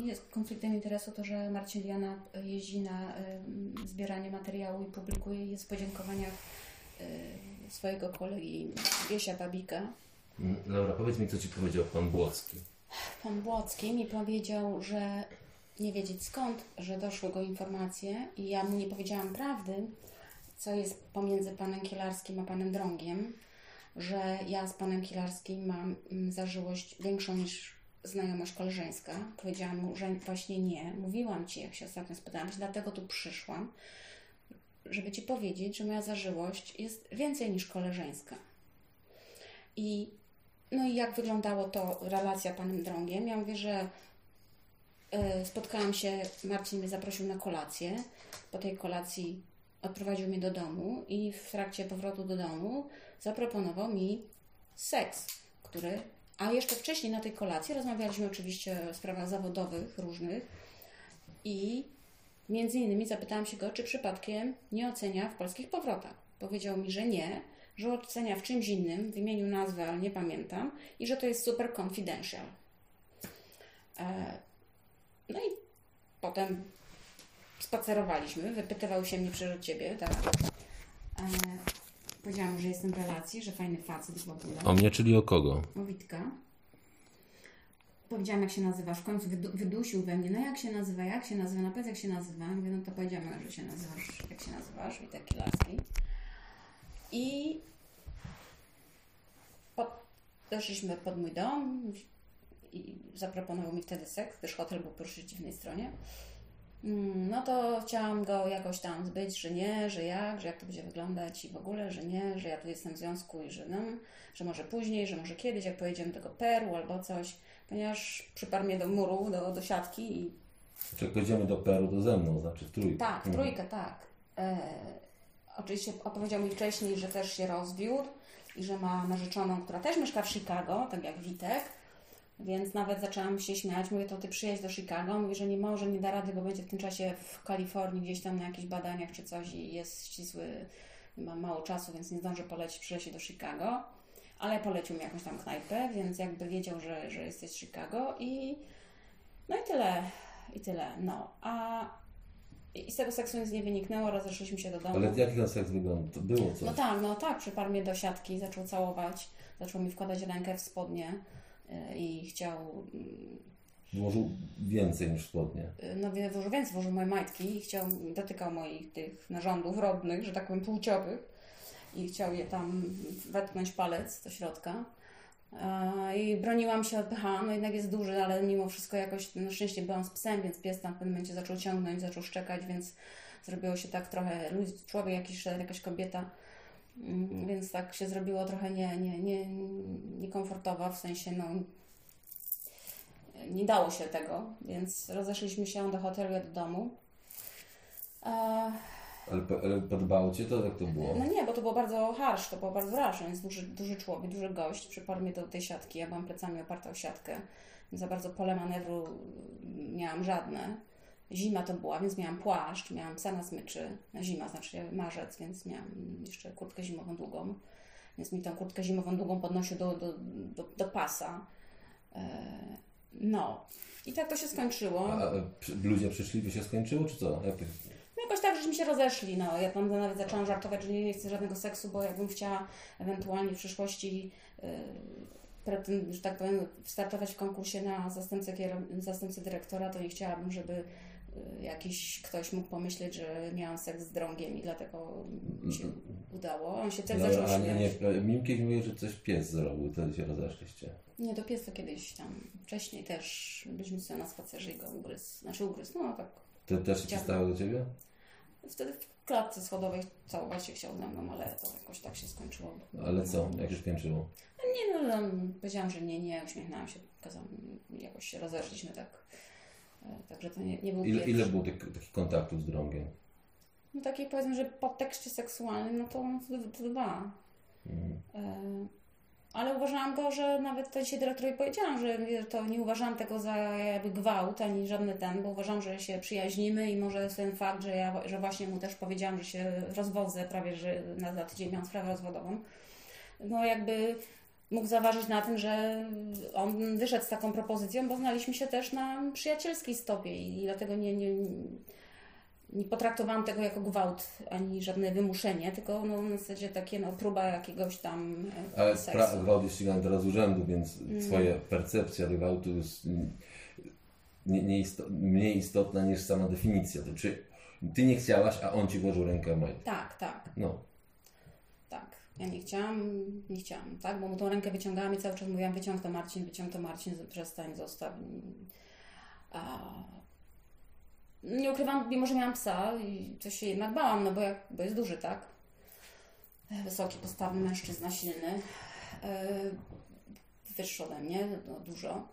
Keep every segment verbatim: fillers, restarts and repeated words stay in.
jest konfliktem interesu to, że Marcin Liana jeździ na y, zbieranie materiału i publikuje je w podziękowaniach y, swojego kolegi Wiesia Babika. Laura, powiedz mi, co ci powiedział pan Błocki. Pan Błocki mi powiedział, że nie wiedzieć skąd, że doszły go informacje i ja mu nie powiedziałam prawdy, co jest pomiędzy panem Kielarskim a panem Drągiem, że ja z panem Kielarskim mam zażyłość większą niż znajomość koleżeńska. Powiedziałam mu, że właśnie nie. Mówiłam ci, jak się ostatnio spytałam, dlatego tu przyszłam, żeby ci powiedzieć, że moja zażyłość jest więcej niż koleżeńska. I no i jak wyglądało to relacja z panem Drągiem? Ja mówię, że y, spotkałam się, Marcin mnie zaprosił na kolację. Po tej kolacji odprowadził mnie do domu i w trakcie powrotu do domu zaproponował mi seks, który... A jeszcze wcześniej na tej kolacji rozmawialiśmy oczywiście o sprawach zawodowych różnych i między innymi zapytałam się go, czy przypadkiem nie ocenia w polskich powrotach. Powiedział mi, że nie, że ocenia w czymś innym, wymienił nazwę, ale nie pamiętam, i że to jest super confidential. No i potem spacerowaliśmy, wypytywał się mnie przez ciebie, tak. Powiedziałam, że jestem w relacji, że fajny facet w ogóle. O mnie, czyli o kogo? O Witka. Powiedziałam, jak się nazywasz. W końcu wydu- wydusił we mnie. No jak się nazywa, jak się nazywa? No powiedz, jak się nazywa. Mówię, no to powiedziałam, że się nazywasz, jak się nazywasz, Witek Kielarski. I pod, doszliśmy pod mój dom i zaproponował mi wtedy seks, gdyż hotel był po przeciwnej stronie. No to chciałam go jakoś tam zbyć, że nie, że jak, że jak to będzie wyglądać i w ogóle, że nie, że ja tu jestem w związku i że no, że może później, że może kiedyś, jak pojedziemy do tego Peru albo coś, ponieważ przyparł mnie do muru, do, do siatki i... Czy jak pojedziemy do Peru, to ze mną, znaczy w trójkę. Tak, w trójkę, tak. E, oczywiście opowiedział mi wcześniej, że też się rozwiódł i że ma narzeczoną, która też mieszka w Chicago, tak jak Witek. Więc nawet zaczęłam się śmiać, mówię, to ty przyjedź do Chicago, mówi, że nie może, nie da rady, bo będzie w tym czasie w Kalifornii gdzieś tam na jakichś badaniach czy coś i jest ścisły, ma mało czasu, więc nie zdąży polecić, przyleci do Chicago, ale polecił mi jakąś tam knajpę, więc jakby wiedział, że, że jesteś z Chicago i no i tyle, i tyle, no, a i z tego seksu nic nie wyniknęło, rozeszliśmy się do domu. Ale jaki ten seks wyglądał? To było coś? No tak, no tak, przyparł mnie do siatki, zaczął całować, zaczął mi wkładać rękę w spodnie i chciał... Włożył więcej niż spodnie. No włożył więcej, włożył moje majtki i chciał, dotykał moich tych narządów rodnych, że tak powiem płciowych i chciał je tam wetknąć palec do środka. I broniłam się, odpychałam, no jednak jest duży, ale mimo wszystko jakoś, na szczęście byłam z psem, więc pies tam w pewnym momencie zaczął ciągnąć, zaczął szczekać, więc zrobiło się tak trochę, człowiek jakiś, jakaś kobieta, więc tak się zrobiło trochę nie, nie, nie, niekomfortowo, w sensie no nie dało się tego, więc rozeszliśmy się do hotelu, ja do domu. Ale, ale podobało Cię to, jak to było? No nie, bo to było bardzo harsh, to było bardzo rash, więc duży, duży człowiek, duży gość, przyparł mnie do tej siatki, ja byłam plecami oparta o siatkę, więc za bardzo pole manewru miałam żadne. Zima to była, więc miałam płaszcz, miałam psa na smyczy, zima znaczy marzec, więc miałam jeszcze kurtkę zimową długą, więc mi tą kurtkę zimową długą podnosił do, do, do, do pasa. No i tak to się skończyło. A, a ludzie przyszli, by się skończyło, czy co? Jak... No jakoś tak, żeśmy się rozeszli, no. Ja tam nawet zaczęłam żartować, że nie chcę żadnego seksu, bo jakbym chciała ewentualnie w przyszłości, yy, że tak powiem, startować w konkursie na zastępcę, zastępcę dyrektora, to nie chciałabym, żeby jakiś ktoś mógł pomyśleć, że miałam seks z Drągiem i dlatego mi się udało. On się wtedy no, zaczął a śmiać. Nie, nie, Mimkiewicz mówi, że coś pies zrobił, wtedy się rozeszliście. Nie, to pies to kiedyś tam, wcześniej też byliśmy sobie na spacerze i go ugryzł, znaczy ugryzł, no tak. To też się przystało do Ciebie? Wtedy w klatce schodowej całować się chciał ze mną, ale to jakoś tak się skończyło. Ale co? Jak się skończyło? Nie, no, no powiedziałam, że nie, nie, uśmiechnęłam się, pokazałam, jakoś się rozeszliśmy tak. Także to nie, nie był Ile, pierwszy. ile było tych, takich kontaktów z Drągiem? No takie powiedzmy, że po tekście seksualnym, no to, to, to dwa. Mhm. E, ale uważałam go, że nawet to dzisiaj dyrektorowi powiedziałam, że to nie uważałam tego za jakby gwałt, ani żadny ten, bo uważam, że się przyjaźnimy i może ten fakt, że ja że właśnie mu też powiedziałam, że się rozwodzę prawie, że na, na tydzień miałam sprawę rozwodową. No jakby mógł zaważyć na tym, że on wyszedł z taką propozycją, bo znaliśmy się też na przyjacielskiej stopie i dlatego nie, nie, nie potraktowałam tego jako gwałt, ani żadne wymuszenie, tylko no, w zasadzie takie no, próba jakiegoś tam e, Ale seksu. pra- gwałt jest ścigany teraz urzędu, więc mm. Twoja percepcja gwałtu jest nie, nie isto- mniej istotna niż sama definicja. To czy Ty nie chciałaś, a on Ci włożył rękę w mail? Tak, tak. No. Tak. Ja nie chciałam, nie chciałam, tak? Bo mu tą rękę wyciągałam i cały czas mówiłam, wyciąg to Marcin, wyciąg to Marcin, przestań, zostaw. A... Nie ukrywam, mimo że miałam psa i coś się jednak bałam, no bo, jak, bo jest duży, tak? Wysoki, postawny mężczyzna, silny. Wyższy ode mnie, no, dużo.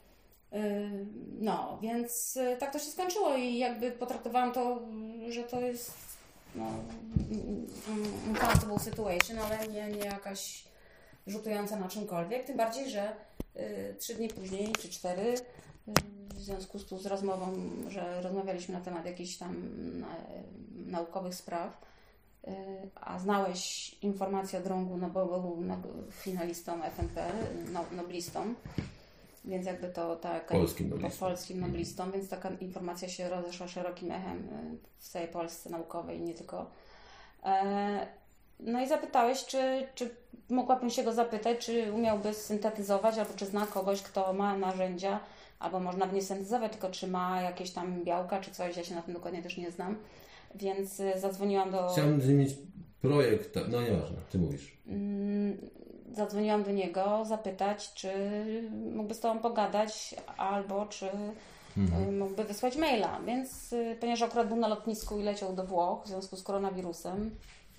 No, więc tak to się skończyło i jakby potraktowałam to, że to jest no, uncomfortable situation, ale nie, nie jakaś rzutująca na czymkolwiek. Tym bardziej, że y, trzy dni później, czy cztery, y, w związku z, tu z rozmową, że rozmawialiśmy na temat jakichś tam na, naukowych spraw, y, a znałeś informację o Drągu, no bo był no, finalistą F N P, no, noblistą. Więc jakby to taka polskim noblistą. polskim noblistą, więc taka informacja się rozeszła szerokim echem w całej Polsce naukowej, nie tylko. No i zapytałeś, czy, czy mogłabym się go zapytać, czy umiałby syntetyzować, albo czy zna kogoś, kto ma narzędzia, albo można by nie syntetyzować, tylko czy ma jakieś tam białka, czy coś, ja się na tym dokładnie też nie znam. Więc zadzwoniłam do... Chciałbym mieć projekt, no nieważne, Ty mówisz. Zadzwoniłam do niego, zapytać, czy mógłby z Tobą pogadać, albo czy mhm. mógłby wysłać maila. Więc, ponieważ akurat był na lotnisku i leciał do Włoch w związku z koronawirusem,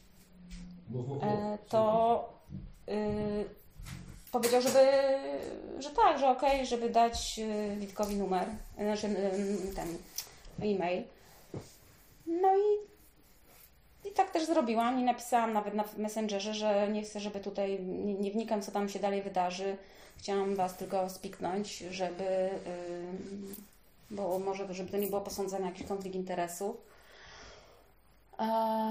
to yy, powiedział, żeby, że tak, że okej, okay, żeby dać Witkowi numer, znaczy ten e-mail. No i I tak też zrobiłam i napisałam nawet na Messengerze, że nie chcę, żeby tutaj, nie, nie wnikam, co tam się dalej wydarzy. Chciałam Was tylko spiknąć, żeby, yy, bo może, żeby to nie było posądzone jakiś konflikt interesu. Yy,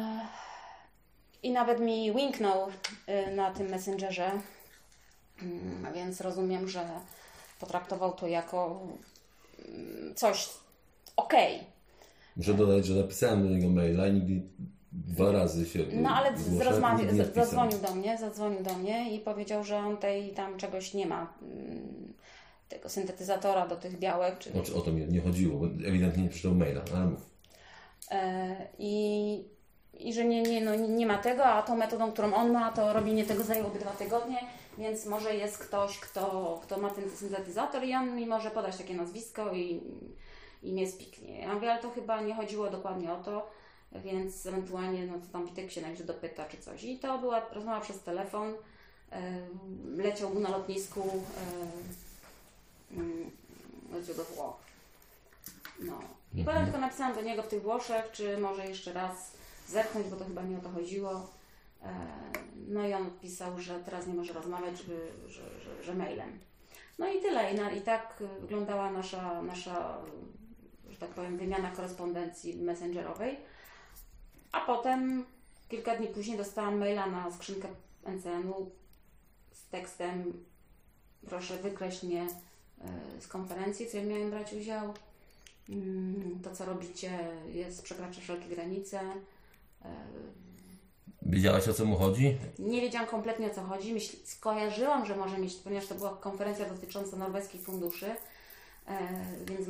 I nawet mi winknął yy, na tym Messengerze, yy, więc rozumiem, że potraktował to jako yy, coś okej. Okay. Muszę dodać, że napisałem do niego maila i nigdy dwa razy się No ale z, zadzwonił do mnie, zadzwonił do mnie i powiedział, że on tej tam czegoś nie ma, tego syntetyzatora do tych białek. Czy... O, o to mi nie chodziło, bo ewidentnie nie przeczytał maila, ale mów. E, i, I że nie, nie, no, nie ma tego, a tą metodą, którą on ma, to robienie tego zajęłoby dwa tygodnie, więc może jest ktoś, kto, kto ma ten syntetyzator i on mi może podać takie nazwisko i, i mnie spiknie. Ja mówię, ale to chyba nie chodziło dokładnie o to, więc ewentualnie no to tam Witek się najwyżej dopyta czy coś. I to była rozmowa przez telefon, yy, leciał mu na lotnisku, yy, yy, leciał do Włoch. No. I mhm. potem tylko napisałam do niego w tych Włoszech, czy może jeszcze raz zerknąć, bo to chyba nie o to chodziło. Yy, no i on odpisał, że teraz nie może rozmawiać, żeby, że, że, że mailem. No i tyle. I, na, i tak wyglądała nasza, nasza, że tak powiem, wymiana korespondencji messengerowej. A potem, kilka dni później, dostałam maila na skrzynkę N C N-u z tekstem: proszę wykreśl mnie z konferencji, w której miałem brać udział. To, co robicie, jest, przekracza wszelkie granice. Wiedziałaś, o co mu chodzi? Nie wiedziałam kompletnie, o co chodzi. Myśl, skojarzyłam, że może mieć, ponieważ to była konferencja dotycząca norweskich funduszy, więc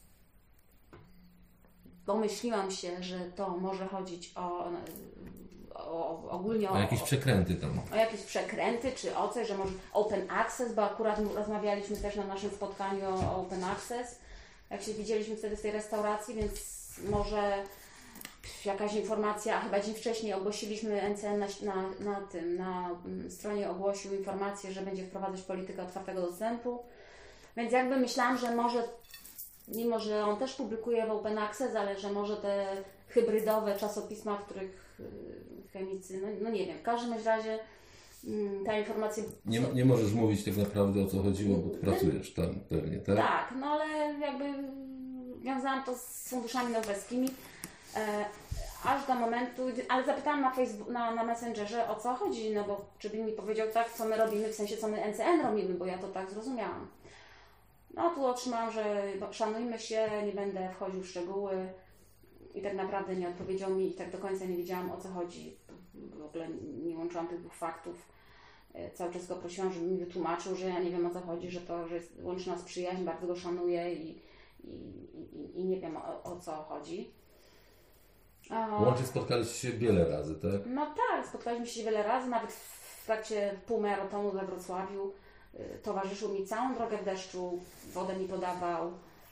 domyśliłam się, że to może chodzić o, o ogólnie o, o jakieś przekręty tam. O jakieś przekręty, czy o coś, że może open access, bo akurat rozmawialiśmy też na naszym spotkaniu o open access, jak się widzieliśmy wtedy w tej restauracji, więc może jakaś informacja, a chyba dzień wcześniej ogłosiliśmy N C N na, na, na tym, na stronie ogłosił informację, że będzie wprowadzać politykę otwartego dostępu, więc jakby myślałam, że może mimo, że on też publikuje w Open Access, ale że może te hybrydowe czasopisma, w których chemicy, no, no nie wiem, w każdym razie ta informacja... Nie, nie możesz mówić tak naprawdę, o co chodziło, bo ty pracujesz tam pewnie, tak? Tak, no ale jakby wiązałam to z funduszami norweskimi, aż do momentu, ale zapytałam na Facebook, na, na Messengerze, o co chodzi, no bo żeby mi powiedział tak, co my robimy, w sensie co my N C N robimy, bo ja to tak zrozumiałam. No tu otrzymałam, że szanujmy się, nie będę wchodził w szczegóły i tak naprawdę nie odpowiedział mi i tak do końca nie wiedziałam, o co chodzi. W ogóle nie łączyłam tych dwóch faktów. Cały czas go prosiłam, żeby mi wytłumaczył, że ja nie wiem, o co chodzi, że to, że jest, łączy nas przyjaźń, bardzo go szanuję i, i, i, i nie wiem, o, o co chodzi. Łącznie spotkaliście się wiele razy, tak? No tak, spotkaliśmy się wiele razy, nawet w trakcie półmaratonu we Wrocławiu. Towarzyszył mi całą drogę w deszczu, wodę mi podawał.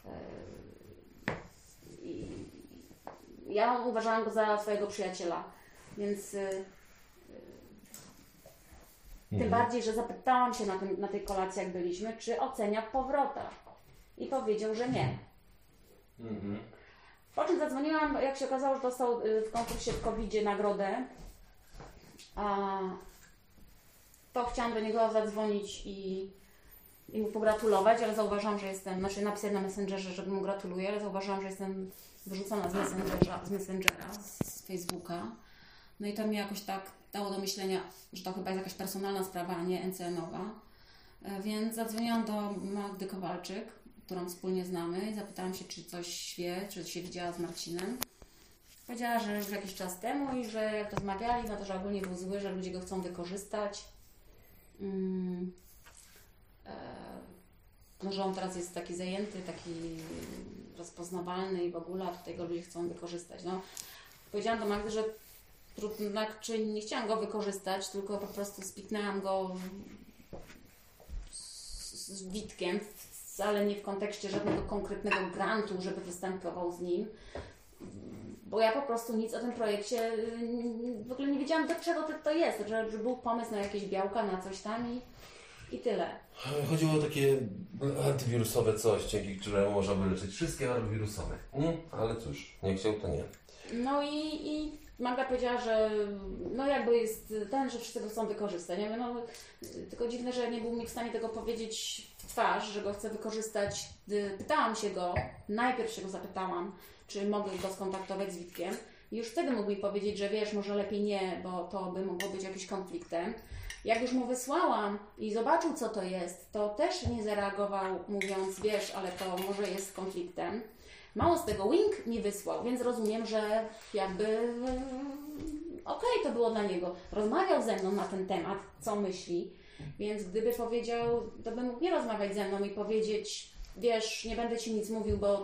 I ja uważałam go za swojego przyjaciela, więc tym mhm. bardziej, że zapytałam się na, tym, na tej kolacji, jak byliśmy, czy ocenia w powrotach. I powiedział, że nie. Mhm. Po czym zadzwoniłam, jak się okazało, że dostał w konkursie w kowidzie nagrodę, a to chciałam do niego zadzwonić i, i mu pogratulować, ale zauważyłam, że jestem, znaczy napisać na Messengerze, żeby mu gratuluję, ale zauważyłam, że jestem wyrzucona z Messengera, z, Messengera, z Facebooka. No i to mi jakoś tak dało do myślenia, że to chyba jest jakaś personalna sprawa, a nie N C N-owa. Więc zadzwoniłam do Magdy Kowalczyk, którą wspólnie znamy i zapytałam się, czy coś wie, czy się widziała z Marcinem. Powiedziała, że już jakiś czas temu i że jak rozmawiali, no to że ogólnie był zły, że ludzie go chcą wykorzystać. Mm. E, no, że on teraz jest taki zajęty, taki rozpoznawalny i w ogóle, a tutaj go ludzie chcą wykorzystać. No, powiedziałam do Magdy, że trudno, czy nie chciałam go wykorzystać, tylko po prostu spiknęłam go z, z Witkiem, ale nie w kontekście żadnego konkretnego grantu, żeby występował z nim. Bo ja po prostu nic o tym projekcie w ogóle nie wiedziałam, do czego to, to jest, że, że był pomysł na jakieś białka, na coś tam i, i tyle. Chodziło o takie antywirusowe coś, dzięki któremu można wyleczyć wszystkie choroby wirusowe. Mm, ale cóż, nie chciał, to nie. No i, i Magda powiedziała, że no jakby jest ten, że wszyscy go chcą wykorzystać. Ja mówię, no, tylko dziwne, że nie był mi w stanie tego powiedzieć w twarz, że go chce wykorzystać. Pytałam się go, najpierw się go zapytałam, czy mogę go skontaktować z Witkiem. I już wtedy mógł mi powiedzieć, że wiesz, może lepiej nie, bo to by mogło być jakimś konfliktem. Jak już mu wysłałam i zobaczył, co to jest, to też nie zareagował, mówiąc, wiesz, ale to może jest konfliktem. Mało z tego, Wink mi wysłał, więc rozumiem, że jakby okej, okay, to było dla niego. Rozmawiał ze mną na ten temat, co myśli, więc gdyby powiedział, to by mógł nie rozmawiać ze mną i powiedzieć, wiesz, nie będę Ci nic mówił, bo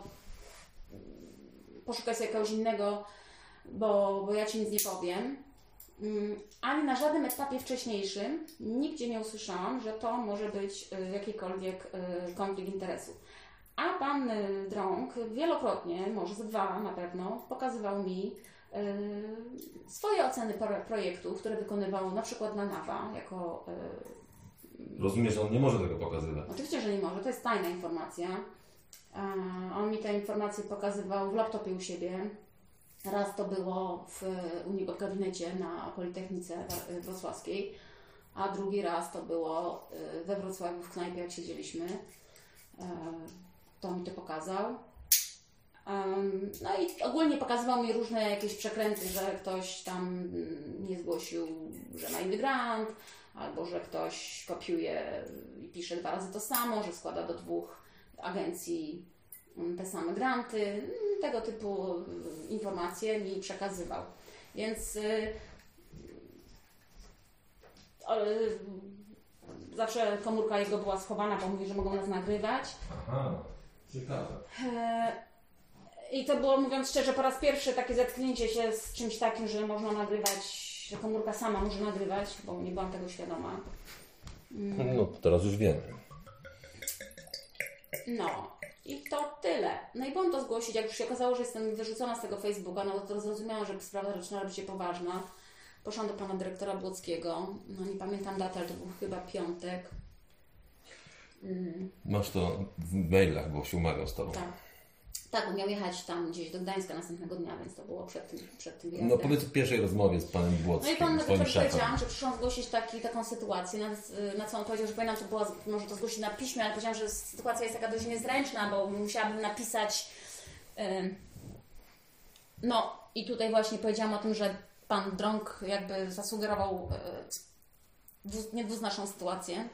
poszukaj sobie kogoś innego, bo, bo ja Ci nic nie powiem. Ani na żadnym etapie wcześniejszym nigdzie nie usłyszałam, że to może być jakikolwiek konflikt interesów. A pan Drąg wielokrotnie, może ze dwa na pewno, pokazywał mi y, swoje oceny projektów, które wykonywał na przykład na NAWA jako... Y, Rozumiesz, że on nie może tego pokazywać? Oczywiście, że nie może. To jest tajna informacja. A on mi te informacje pokazywał w laptopie u siebie. Raz to było w, u niego w gabinecie na Politechnice Wrocławskiej, a drugi raz to było we Wrocławiu w knajpie, jak siedzieliśmy. To mi to pokazał. Um, no i ogólnie pokazywał mi różne jakieś przekręty, że ktoś tam nie zgłosił, że ma inny grant, albo że ktoś kopiuje i pisze dwa razy to samo, że składa do dwóch agencji te same granty. Tego typu informacje mi przekazywał. Więc yy, yy, zawsze komórka jego była schowana, bo mówi, że mogą nas nagrywać. Aha, ciekawe. I to było, mówiąc szczerze, po raz pierwszy takie zetknięcie się z czymś takim, że można nagrywać, że komórka sama może nagrywać, bo nie byłam tego świadoma. No, teraz już wiemy. No. I to tyle. No i byłam to zgłosić, jak już się okazało, że jestem wyrzucona z tego Facebooka, no to zrozumiałam, że sprawa zaczyna robić się poważna. Poszłam do pana dyrektora Błockiego, no nie pamiętam daty, ale to był chyba piątek. Mm. Masz to w mailach, bo się umawiał z tobą. Tak. Tak, bo miał jechać tam gdzieś do Gdańska następnego dnia, więc to było przed tym, przed tym wyjazdem. No powiedz o pierwszej rozmowie z panem Błockim. No i pan dyrektor powiedziałam, że przyszłam zgłosić taki, taką sytuację, na, na co on powiedział, że powinnam to była, może to zgłosić na piśmie, ale powiedziałam, że sytuacja jest taka dość niezręczna, bo musiałabym napisać yy, no I tutaj właśnie powiedziałam o tym, że pan Drąg jakby zasugerował e, niedwuznaczną sytuację.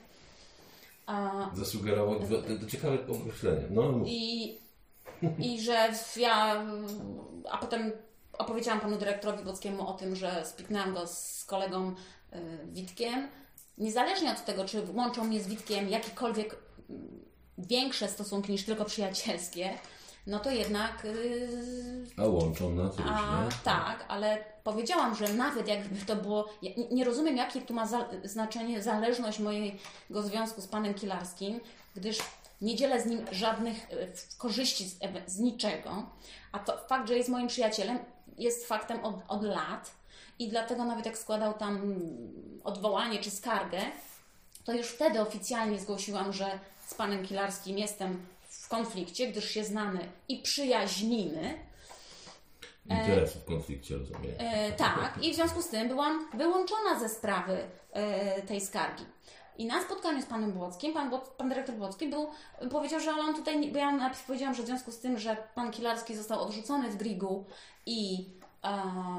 A, Zasugerował, to, to ciekawe określenie. No, mów. I, I że ja, a potem opowiedziałam panu dyrektorowi Głockiemu o tym, że spiknęłam go z kolegą y, Witkiem. Niezależnie od tego, czy łączą mnie z Witkiem jakiekolwiek y, większe stosunki niż tylko przyjacielskie, no to jednak... Yy, a łączą nas różnie. A, tak, ale powiedziałam, że nawet jakby to było... Ja nie, nie rozumiem, jakie tu ma za, znaczenie zależność mojego związku z panem Kilarskim, gdyż nie dzielę z nim żadnych y, korzyści z, z niczego, a to fakt, że jest moim przyjacielem, jest faktem od, od lat i dlatego nawet jak składał tam odwołanie czy skargę, to już wtedy oficjalnie zgłosiłam, że z panem Kilarskim jestem w konflikcie, gdyż się znamy i przyjaźnimy. Interesów w konflikcie, rozumiem. E, tak, i w związku z tym byłam wyłączona ze sprawy e, tej skargi. I na spotkaniu z panem Błockim, pan, pan dyrektor Błocki był, powiedział, że on tutaj, nie, bo ja najpierw powiedziałam, że w związku z tym, że pan Kilarski został odrzucony z Grigu i e,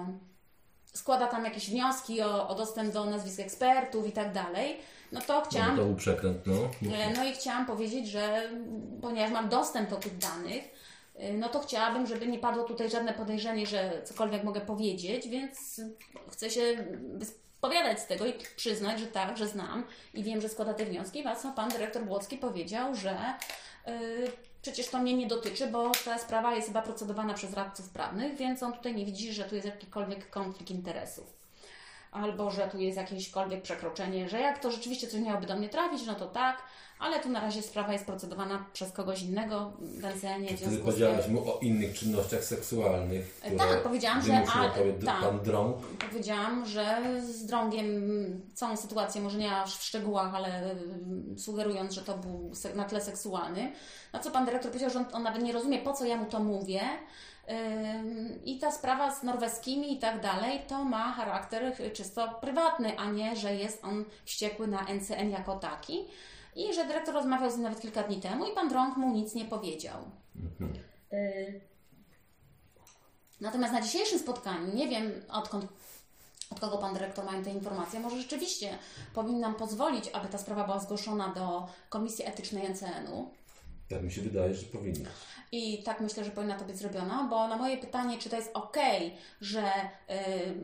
składa tam jakieś wnioski o, o dostęp do nazwisk ekspertów i tak dalej, no to chciałam... No to był przekręt, no. No i chciałam powiedzieć, że ponieważ mam dostęp do tych danych, no to chciałabym, żeby nie padło tutaj żadne podejrzenie, że cokolwiek mogę powiedzieć, więc chcę się wyspowiadać z tego i przyznać, że tak, że znam i wiem, że składa te wnioski, a co pan dyrektor Błocki powiedział, że yy, przecież to mnie nie dotyczy, bo ta sprawa jest chyba procedowana przez radców prawnych, więc on tutaj nie widzi, że tu jest jakikolwiek konflikt interesów. Albo że tu jest jakiekolwiek przekroczenie, że jak to rzeczywiście coś miałoby do mnie trafić, no to tak, ale tu na razie sprawa jest procedowana przez kogoś innego w N C N-ie. Czy wtedy powiedziałaś mu o innych czynnościach seksualnych, które tak, powiedziałam, że a, tak, pan Drąg? Powiedziałam, że z Drągiem całą sytuację, może nie aż w szczegółach, ale sugerując, że to był na tle seksualnym. Na co pan dyrektor powiedział, że on, on nawet nie rozumie, po co ja mu to mówię. I ta sprawa z norweskimi i tak dalej, to ma charakter czysto prywatny, a nie, że jest on wściekły na N C N jako taki. I że dyrektor rozmawiał z nim nawet kilka dni temu i pan Drąg mu nic nie powiedział. Mhm. Y- Natomiast na dzisiejszym spotkaniu, nie wiem odkąd, od kogo pan dyrektor ma te informacje, może rzeczywiście powinnam pozwolić, aby ta sprawa była zgłoszona do Komisji Etycznej N C N-u. Tak mi się wydaje, że powinna. I tak myślę, że powinna to być zrobiona, bo na moje pytanie, czy to jest okej, że yy,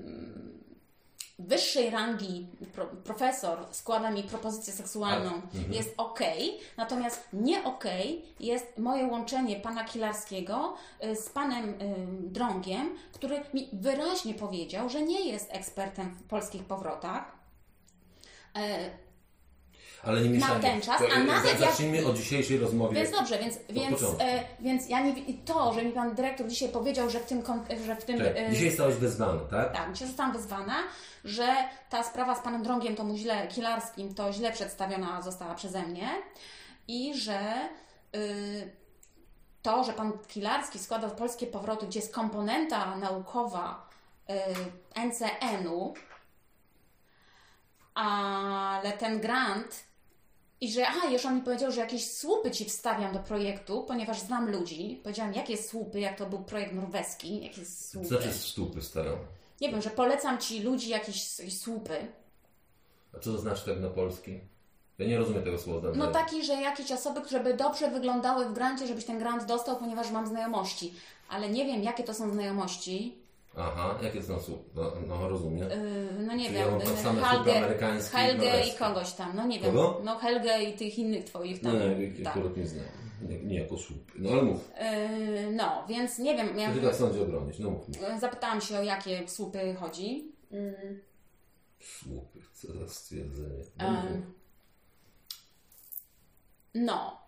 wyższej rangi pro, profesor składa mi propozycję seksualną, mhm. jest okej, natomiast nie okej jest moje łączenie pana Kilarskiego yy, z panem yy, Drągiem, który mi wyraźnie powiedział, że nie jest ekspertem w polskich powrotach. Yy, Ale nie na ten czas, a nawet zacznijmy jak... o dzisiejszej rozmowie. Więc dobrze, więc, więc, e, więc ja nie i to, że mi pan dyrektor dzisiaj powiedział, że w tym... Że w tym tak. e, dzisiaj zostałaś wezwana, tak? Tak, dzisiaj zostałam wezwana, że ta sprawa z panem Drągiem, to mu źle, Kilarskim, to źle przedstawiona została przeze mnie i że y, to, że pan Kilarski składał polskie powroty, gdzie jest komponenta naukowa y, N C N-u, ale ten grant i że, aha, jeszcze on mi powiedział, że jakieś słupy Ci wstawiam do projektu, ponieważ znam ludzi. Powiedziałam, jakie słupy, jak to był projekt norweski, jakie słupy. Co znaczy słupy staram? Nie wiem, że polecam Ci ludzi jakieś, jakieś słupy. A co to znaczy tak na polski? Ja nie rozumiem tego słowa. No taki, że jakieś osoby, które by dobrze wyglądały w grancie, żebyś ten grant dostał, ponieważ mam znajomości. Ale nie wiem, jakie to są znajomości. Aha, jakie są słupy? No, no rozumiem. Yy, no nie Czyli wiem, ja Helge, Helge i kogoś tam, no nie wiem. Kogo? No Helge i tych innych Twoich tam. Nie, tak. Akurat nie znam. Nie, nie jako słupy. No ale mów. Yy, no, więc nie wiem. Ja... Ty tak sądzi obronić, no mów. Zapytałam się, o jakie słupy chodzi. Yy. Słupy, co za stwierdzenie. No, yy. no.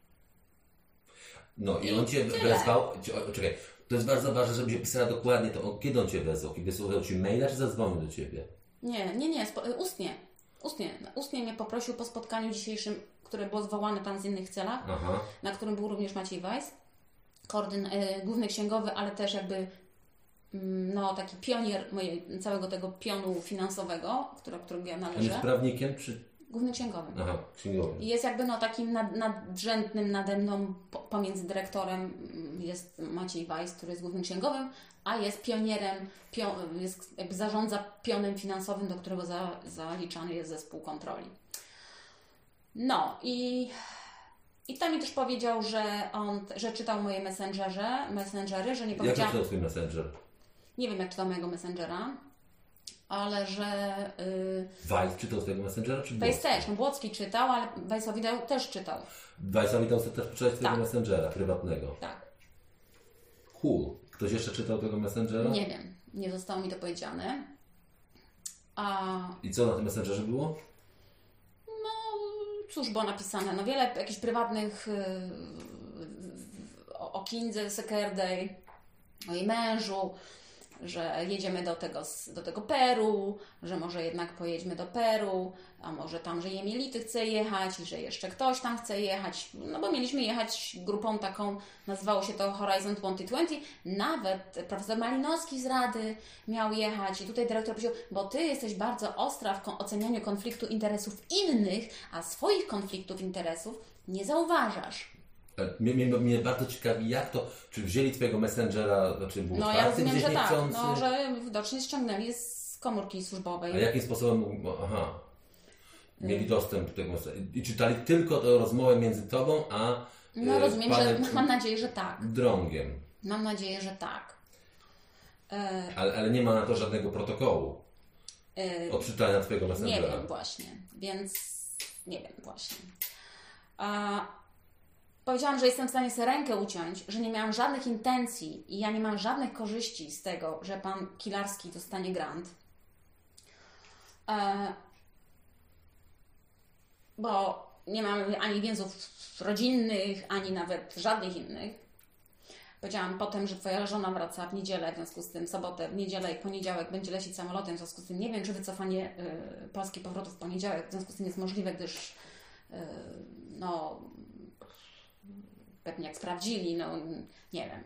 No i, I on Cię wezwał, czekaj, to jest bardzo ważne, żebyś pisała dokładnie to, on, kiedy on Cię wezwał? Kiedy wysłał Ci maila, czy zadzwonił do Ciebie? Nie, nie, nie, spo, ustnie. Ustnie. Ustnie mnie poprosił po spotkaniu dzisiejszym, które było zwołane tam z innych celach, Aha. na którym był również Maciej Weiss, koordyn, y, główny księgowy, ale też jakby y, no, taki pionier mojej, całego tego pionu finansowego, który, którego ja należę. On jest prawnikiem, czy... Głównym księgowym. Aha, księgowym. I jest jakby no takim nad, nadrzędnym nade mną, po, pomiędzy dyrektorem jest Maciej Weiss, który jest głównym księgowym, a jest pionierem, pio, jest jakby zarządza pionem finansowym, do którego za, zaliczany jest zespół kontroli. No i, i tam mi też powiedział, że on, że czytał moje messengerze, messengery, że nie powiedział... Jak czytał twój messenger? Nie wiem, jak czytał mojego messengera, ale że... Yy, Weiss czytał twojego messengera, czy Weiss też, no Błocki czytał, ale Weissowi dał, też czytał. Weissowi dał też przeczytać twojego Tak. messengera prywatnego. Tak. Cool. Ktoś jeszcze czytał tego messengera? Nie wiem, nie zostało mi to powiedziane. A I co na tym messengerze było? no cóż było napisane? No wiele jakichś prywatnych yy, o, o Kindze Sekerdej, o jej mężu, że jedziemy do tego, do tego Peru, że może jednak pojedźmy do Peru, a może tam, że Jemielity chce jechać i że jeszcze ktoś tam chce jechać, no bo mieliśmy jechać grupą taką, nazywało się to Horizon dwadzieścia dwadzieścia, nawet profesor Malinowski z Rady miał jechać i tutaj dyrektor powiedział, bo Ty jesteś bardzo ostra w ocenianiu konfliktu interesów innych, a swoich konfliktów interesów nie zauważasz. Mnie, mnie, mnie bardzo ciekawi, jak to, czy wzięli twojego messengera, znaczy był No otwarty, ja rozumiem, gdzieś że tak, niechcący? no, że widocznie ściągnęli z komórki służbowej. A jakim sposobem, aha, mieli dostęp do tego messengera i czytali tylko tę rozmowę między tobą, a No e, rozumiem, panem że mam nadzieję, że tak. Drągiem. Mam nadzieję, że tak. E, Ale, ale nie ma na to żadnego protokołu e, odczytania twojego nie messengera. wiem właśnie, więc nie wiem właśnie. A, powiedziałam, że jestem w stanie sobie rękę uciąć, że nie miałam żadnych intencji i ja nie mam żadnych korzyści z tego, że pan Kilarski dostanie grant. E, bo nie mamy ani więzów rodzinnych, ani nawet żadnych innych. Powiedziałam potem, że Twoja żona wraca w niedzielę, w związku z tym sobotę, w niedzielę i poniedziałek będzie lecieć samolotem, w związku z tym nie wiem, czy wycofanie y, Polski powrotu w poniedziałek, w związku z tym jest możliwe, gdyż y, no pewnie jak sprawdzili, no nie wiem.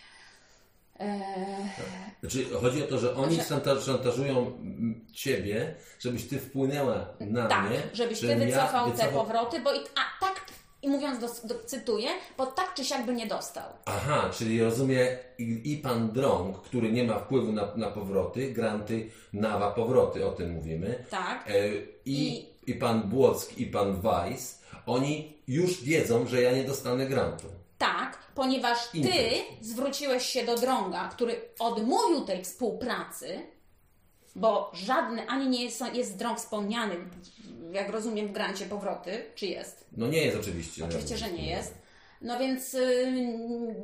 Eee, Znaczy, chodzi o to, że oni Że- szanta- szantażują mm, ciebie, żebyś ty wpłynęła na tak, mnie. żebyś Ty żebym ja wycofał te wycofał- powroty, bo i, a tak, i mówiąc, do, do, cytuję, bo tak czy siak by nie dostał. Aha, czyli rozumie i, i pan Drąg, który nie ma wpływu na, na powroty, granty, nawa powroty, o tym mówimy. Tak. E, i, I- I pan Błocki, i pan Weiss, oni już wiedzą, że ja nie dostanę grantu. Tak, ponieważ Ty Interes. zwróciłeś się do Drąga, który odmówił tej współpracy, bo żadny, ani nie jest, jest Drąg wspomniany, jak rozumiem, w grancie powroty, czy jest? No nie jest oczywiście. Oczywiście, że nie jest. No więc yy,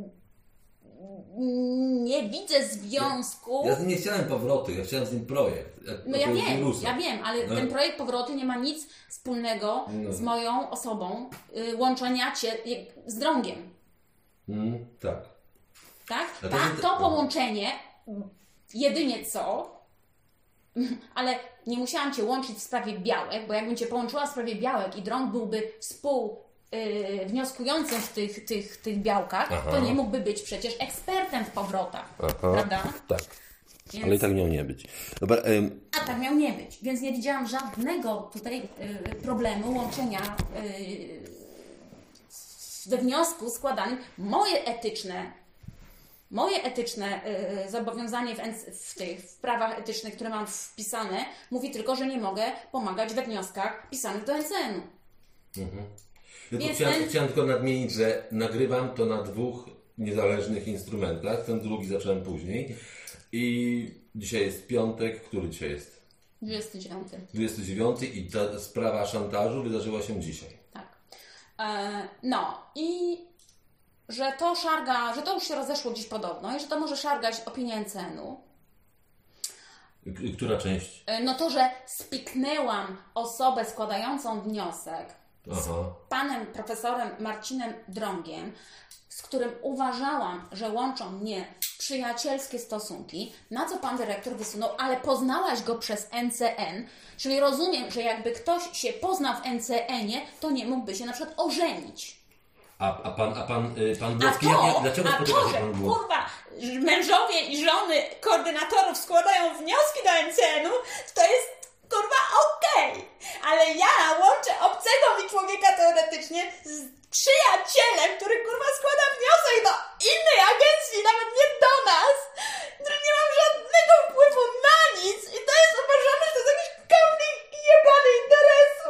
nie widzę związku. Ja z nim nie chciałem powroty, ja chciałem z nim projekt. jak- No ja projekt wiem, Wirusa. ja wiem, ale No. ten projekt powrotu nie ma nic wspólnego No. z moją osobą, yy, łączenia Cię y, z Drągiem. Mm, tak. Tak? A to Ta, nie- to połączenie jedynie co, ale nie musiałam Cię łączyć w sprawie białek, bo jakbym Cię połączyła w sprawie białek i Drąg byłby współ yy, wnioskującym w tych, tych, tych białkach, Aha. to nie mógłby być przecież ekspertem w powrotach, prawda? Tak. Więc, Ale i tak miał nie być. Dobra, ym, A tak miał nie być, więc nie widziałam żadnego tutaj yy, problemu łączenia yy, we wniosku składanym moje etyczne Moje etyczne y, zobowiązanie w, N C w tych w prawach etycznych, które mam wpisane, mówi tylko, że nie mogę pomagać we wnioskach pisanych do N C N-u. mhm. Ja tu Więc chciałem, ten- chciałem tylko nadmienić, że nagrywam to na dwóch niezależnych instrumentach. Ten drugi zacząłem później. I dzisiaj jest piątek. Który dzisiaj jest? dwudziesty dziewiąty. dwudziesty dziewiąty i ta sprawa szantażu wydarzyła się dzisiaj. Tak. E, no i że to szarga, że to już się rozeszło gdzieś podobno i że to może szargać opinię N C N-u. K- Która część? E, no to, że spiknęłam osobę składającą wniosek Aha. panem profesorem Marcinem Drągiem, z którym uważałam, że łączą mnie przyjacielskie stosunki, na co pan dyrektor wysunął, ale poznałaś go przez N C N, czyli rozumiem, że jakby ktoś się poznał w N C N-ie, to nie mógłby się na przykład ożenić. A, a pan, a pan, y, pan A Błocki, to, jak, dlaczego a spotyka to, się że pan Błocki? kurwa, mężowie i żony koordynatorów składają wnioski do N C N-u, to jest kurwa okej, okay. Ale ja łączę obcego mi człowieka teoretycznie z przyjacielem, który kurwa składa wniosek do innej agencji, nawet nie do nas, który nie mam żadnego wpływu na nic i to jest uważane, że to jest jakiś konflikt jebany interesu.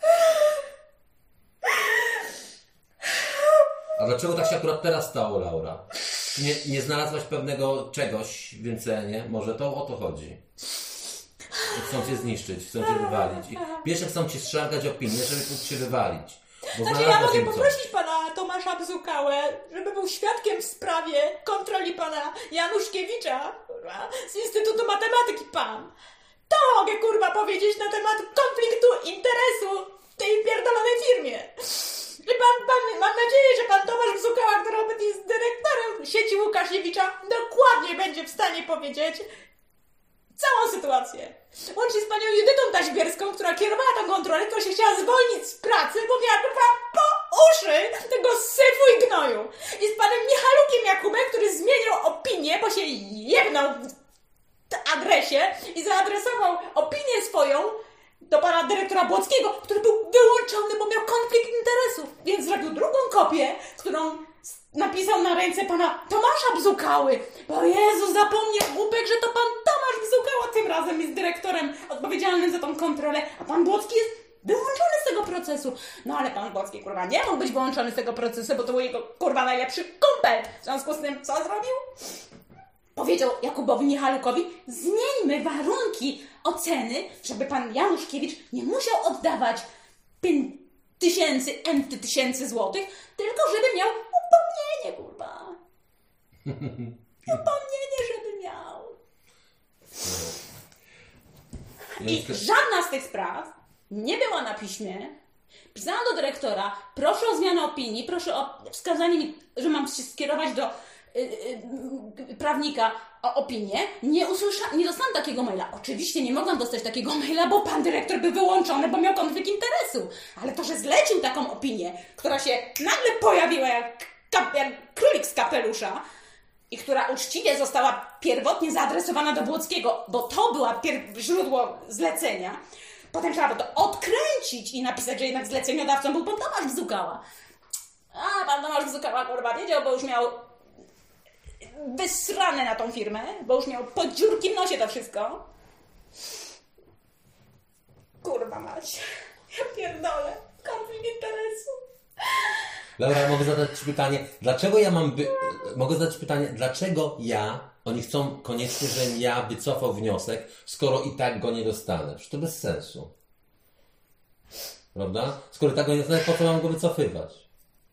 A dlaczego tak się akurat teraz stało, Laura? Czy nie, nie znalazłaś pewnego czegoś w tym cenie? Może to o to chodzi? Chcą cię zniszczyć, chcą cię wywalić. I pierwsze chcą ci szargać opinię, żeby móc cię wywalić. Bo Znaczy ja mogę poprosić pana Tomasza Bzukałę, żeby był świadkiem w sprawie kontroli pana Januszkiewicza, kurwa, z Instytutu Matematyki pan. To mogę, kurwa, powiedzieć na temat konfliktu interesu w tej pierdolonej firmie. I pan, pan, mam nadzieję, że pan Tomasz Bzukała, który obecnie jest dyrektorem sieci Łukasiewicza, dokładnie będzie w stanie powiedzieć całą sytuację. Łącznie z panią Judytą Taśbierską, która kierowała tą kontrolę, która się chciała zwolnić z pracy, bo miała kurwa po uszy tego syfu i gnoju. I z panem Michalukiem Jakubem, który zmienił opinię, bo się jebnął w adresie i zaadresował opinię swoją do pana dyrektora Błockiego, który był wyłączony, bo miał konflikt interesów. Więc zrobił drugą kopię, którą napisał na ręce pana Tomasza Bzukały. Bo Jezu, zapomniał głupek, że to pan Tomasz Bzukała tym razem jest dyrektorem odpowiedzialnym za tą kontrolę, a pan Błocki jest wyłączony z tego procesu. No ale pan Błocki, kurwa, nie mógł być wyłączony z tego procesu, bo to był jego, kurwa, najlepszy kumpel. W związku z tym, co zrobił? Powiedział Jakubowi Michalukowi, zmieńmy warunki oceny, żeby pan Januszkiewicz nie musiał oddawać pięć tysięcy, enty tysięcy złotych, tylko żeby miał upomnienie, kurwa. Upomnienie, żeby miał. I żadna z tych spraw nie była na piśmie. Pisałam do dyrektora, proszę o zmianę opinii, proszę o wskazanie mi, że mam się skierować do prawnika o opinię. Nie usłyszałam, nie dostałam takiego maila. Oczywiście nie mogłam dostać takiego maila, bo pan dyrektor był wyłączony, bo miał konflikt interesu. Ale to, że zlecił taką opinię, która się nagle pojawiła jak, kap, jak królik z kapelusza i która uczciwie została pierwotnie zaadresowana do Błockiego, bo to była pier- źródło zlecenia. Potem trzeba było to odkręcić i napisać, że jednak zleceniodawcą był pan Tomasz Bzukała. A pan Tomasz Bzukała, kurwa, wiedział, bo już miał wysrane na tą firmę, bo już miał pod dziurki w nosie to wszystko. Kurwa mać. Ja pierdolę. Konflikt interesu. Laura, mogę zadać ci pytanie, dlaczego ja mam by... Mogę zadać pytanie, dlaczego ja, oni chcą koniecznie, żebym ja wycofał wniosek, skoro i tak go nie dostanę? Przecież to bez sensu. Prawda? Skoro i tak go nie dostanę, po co mam go wycofywać?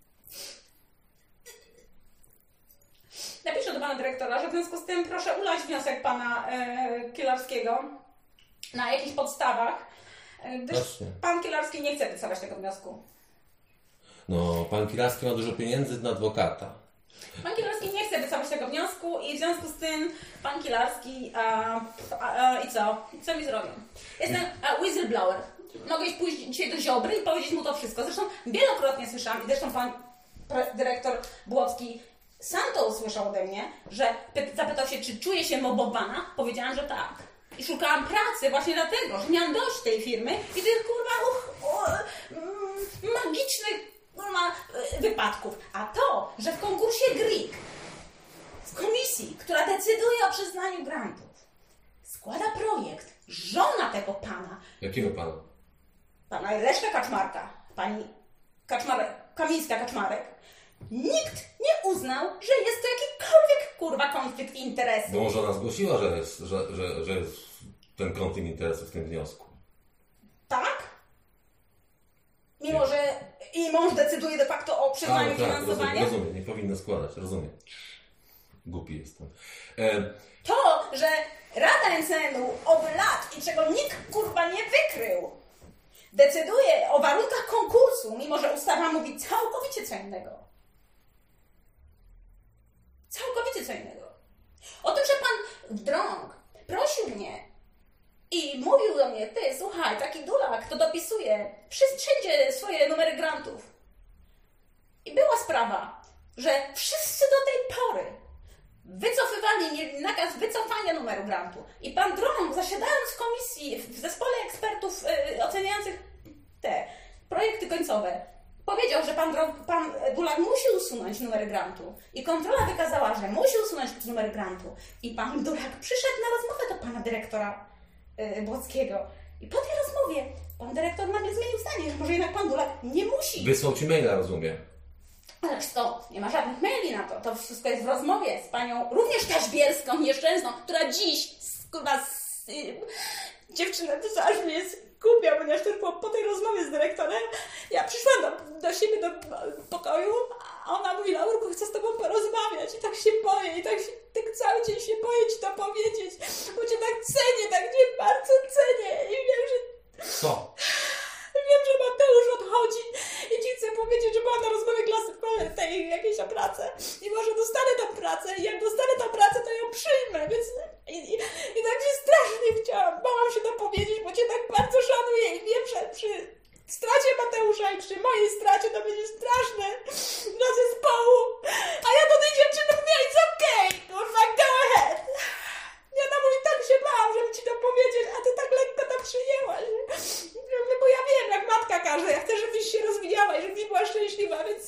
Napiszę do pana dyrektora, że w związku z tym proszę ulać wniosek pana e, Kielarskiego na jakichś podstawach, e, gdyż Właśnie. pan Kielarski nie chce wycofać tego wniosku. No, pan Kilarski ma dużo pieniędzy na adwokata. Pan Kielarski nie chce wycofać tego wniosku i w związku z tym pan Kielarski a, a, a, i co? Co mi zrobią? Jestem a, whistleblower. Mogę iść pójść dzisiaj do Ziobry i powiedzieć mu to wszystko. Zresztą wielokrotnie słyszałam i zresztą pan pre- dyrektor Błocki sam to usłyszał ode mnie, że py- zapytał się, czy czuję się mobowana. Powiedziałam, że tak. I szukałam pracy właśnie dlatego, że miałam dość tej firmy i tych kurwa uch, uch, mm, magicznych kurwa wypadków. A to, że w konkursie Greek, w komisji, która decyduje o przyznaniu grantów, składa projekt żona tego pana. Jakiego pana? Pana Leszka Kaczmarka, pani Kaczmarek, Kamińska Kaczmarek. Nikt nie uznał, że jest to jakikolwiek kurwa konflikt interesów. Bo może ona zgłosiła, że jest, że, że, że jest ten konflikt interesów w tym wniosku. Tak? Mimo, że i mąż decyduje de facto o przyznaniu A, no tak, finansowania? rozumiem, rozumiem, nie powinno składać, rozumiem. Głupi jestem. E, To, że Rada N C N-u od lat i czego nikt kurwa nie wykrył, decyduje o warunkach konkursu, mimo że ustawa mówi całkowicie co innego. Całkowicie co innego. O tym, że pan Drąg prosił mnie i mówił do mnie, ty słuchaj, taki dulak to dopisuje wszędzie swoje numery grantów. I była sprawa, że wszyscy do tej pory wycofywali, mieli nakaz wycofania numeru grantu. I pan Drąg, zasiadając w komisji, w zespole ekspertów yy, oceniających te projekty końcowe, powiedział, że pan, Drąg, pan Dulak musi usunąć numer grantu. I kontrola wykazała, że musi usunąć numer grantu. I pan Dulak przyszedł na rozmowę do pana dyrektora yy, Błockiego. I po tej rozmowie pan dyrektor nagle zmienił zdanie, że może jednak pan Dulak nie musi. Wysłał ci maila, rozumiem. Ależ to, nie ma żadnych maili na to. To wszystko jest w rozmowie z panią również Kaźbierską, nieszczęsną, która dziś, kurwa, z, y, dziewczyna, to aż mnie skupiał, ponieważ to po, po tej rozmowie z dyrektorem ja przyszłam do, do siebie, do pokoju, a ona mówi, Laurku, chcę z tobą porozmawiać i tak się boję, i tak, się, tak cały dzień się boję ci to powiedzieć, bo cię tak cenię, tak cię bardzo cenię i wiem, że... Co? Wiem, że Mateusz odchodzi i ci chcę powiedzieć, że byłam na rozmowie klasy tej jakiejś o pracę i może dostanę tą pracę i jak dostanę tą pracę, to ją przyjmę, więc i, i, i tak się strasznie chciałam, bałam się to powiedzieć, bo cię tak bardzo szanuję i wiem, że przy stracie Mateusza i przy mojej stracie to będzie straszne dla zespołu, a ja do tej dziewczyny mówię, it's okej, okay, kurwa, go ahead. Ja tam już tak się bałam, żeby ci to powiedzieć, a ty tak lekko to przyjęłaś. Bo ja wiem, jak matka każe, ja chcę, żebyś się rozwijała i żebyś była szczęśliwa, więc...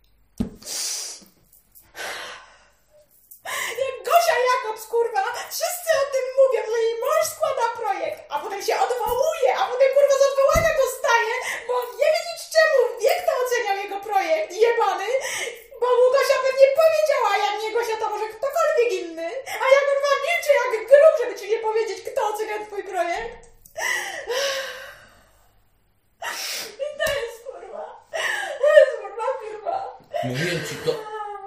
Jak Gosia Jakobs, kurwa, wszyscy o tym mówią, że jej mąż składa projekt, a potem się odwołuje, a potem, kurwa, z odwołania dostaje, bo nie wie nic czemu, wie kto oceniał jego projekt, jebany, bo mu Gosia pewnie powiedziała, a jak nie Gosia, to może ktokolwiek inny, a ja, kurwa, milczę jak grób, żeby ci nie powiedzieć, kto ocenia twój projekt. I to jest, kurwa, to jest, kurwa, firma. Mówiłem ci to...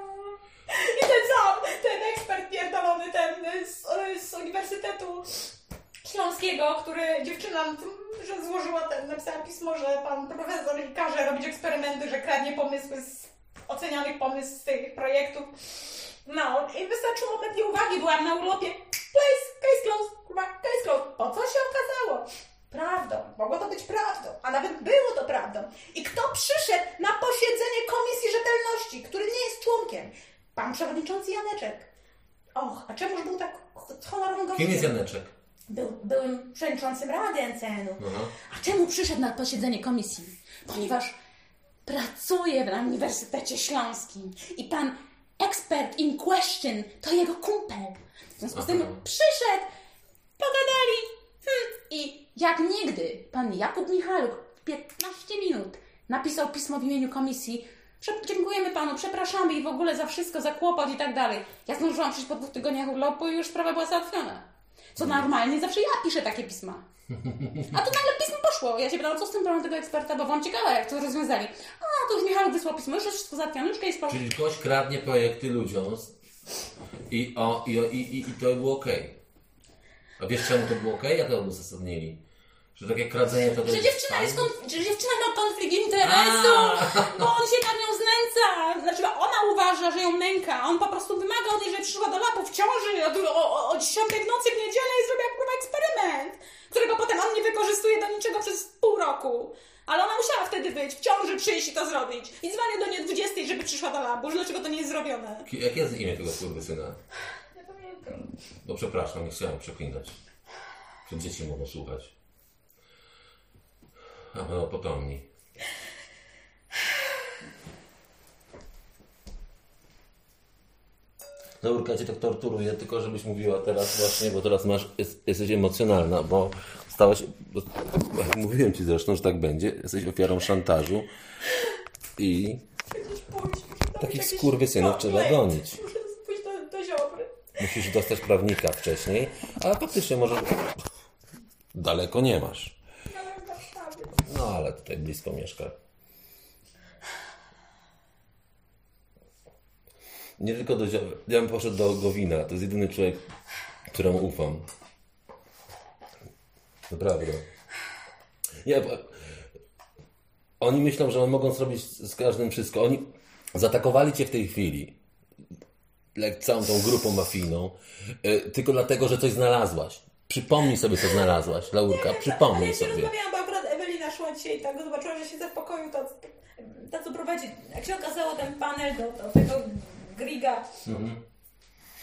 I ten sam, ten ekspert pierdolony, ten z, z Uniwersytetu Śląskiego, który dziewczyna, że złożyła ten, napisała pismo, że pan profesor jej każe robić eksperymenty, że kradnie pomysły z ocenianych pomysł z tych projektów. No, i wystarczył moment nieuwagi, byłam na urlopie. Place, case closed, kurwa, case closed. Po co się okazało? Prawdą, mogło to być prawdą, a nawet było to prawdą. I kto przyszedł na posiedzenie Komisji Rzetelności, który nie jest członkiem? Pan przewodniczący Janeczek. Och, a czemuż był tak honorowym gościem? Kim jest Janeczek? Był, byłym przewodniczącym Rady N C N u. Aha. A czemu przyszedł na posiedzenie komisji? Ponieważ pracuje na Uniwersytecie Śląskim i pan ekspert in question to jego kumpel. W związku z tym Aha. przyszedł, pogadali hmm. i jak nigdy pan Jakub Michaluk w piętnaście minut napisał pismo w imieniu komisji. Prze- dziękujemy panu, przepraszamy i w ogóle za wszystko, za kłopot i tak dalej. Ja zdążyłam przyjść po dwóch tygodniach urlopu i już sprawa była załatwiona. Co normalnie zawsze ja piszę takie pisma. A tu nagle pismo poszło. Ja się pytałam, co z tym problemem tego eksperta, bo byłam ciekawa, jak to rozwiązali. A, to już Michał wysłał pismo, już jest wszystko załatwione, już jest poszło. Czyli ktoś kradnie projekty ludziom i, o, i, i, i, i to było okej. A wiesz czemu to było okej? Jak to uzasadnili? Że takie kradzenie to... Że dziewczyna, jest konf- że dziewczyna ma konflikt interesu, bo on się nad nią znęca. Znaczy ona uważa, że ją nęka. On po prostu wymaga od niej, żeby przyszła do lapu w ciąży o, o, o dziesiątej w nocy w niedzielę i zrobiła kurwa eksperyment, którego potem on nie wykorzystuje do niczego przez pół roku. Ale ona musiała wtedy być w ciąży, przyjść i to zrobić. I dzwonię do niej o dwudziestej, żeby przyszła do labu. Dlaczego to nie jest zrobione? Jakie jest imię tego skurwysyna? Nie pamiętam. No przepraszam, nie chciałem przeklinać. Że dzieci mogą słuchać. A no potomni. Laurka, ja cię tak torturuję, tylko żebyś mówiła teraz właśnie, bo teraz masz, jest, jesteś emocjonalna, bo stałaś, bo, mówiłem ci zresztą, że tak będzie, jesteś ofiarą szantażu i takich skurwysynów trzeba gonić. Muszę pójść do, do Ziobry. Musisz dostać prawnika wcześniej, a faktycznie może daleko nie masz. No ale tutaj blisko mieszka. Nie tylko do Ziobry. Ja bym poszedł do Gowina. To jest jedyny człowiek, któremu ufam. Naprawdę. Nie, bo... Oni myślą, że mogą zrobić z każdym wszystko. Oni zaatakowali cię w tej chwili. Jak całą tą grupą mafijną. Yy, tylko dlatego, że coś znalazłaś. Przypomnij sobie, co znalazłaś, Laurka. Przypomnij ja sobie. rozmawiałam, bo akurat Ewelina szła dzisiaj i tak zobaczyła, że siedzę w pokoju, to, to co prowadzi. Jak się okazało, ten panel do, do tego Griga. Mhm.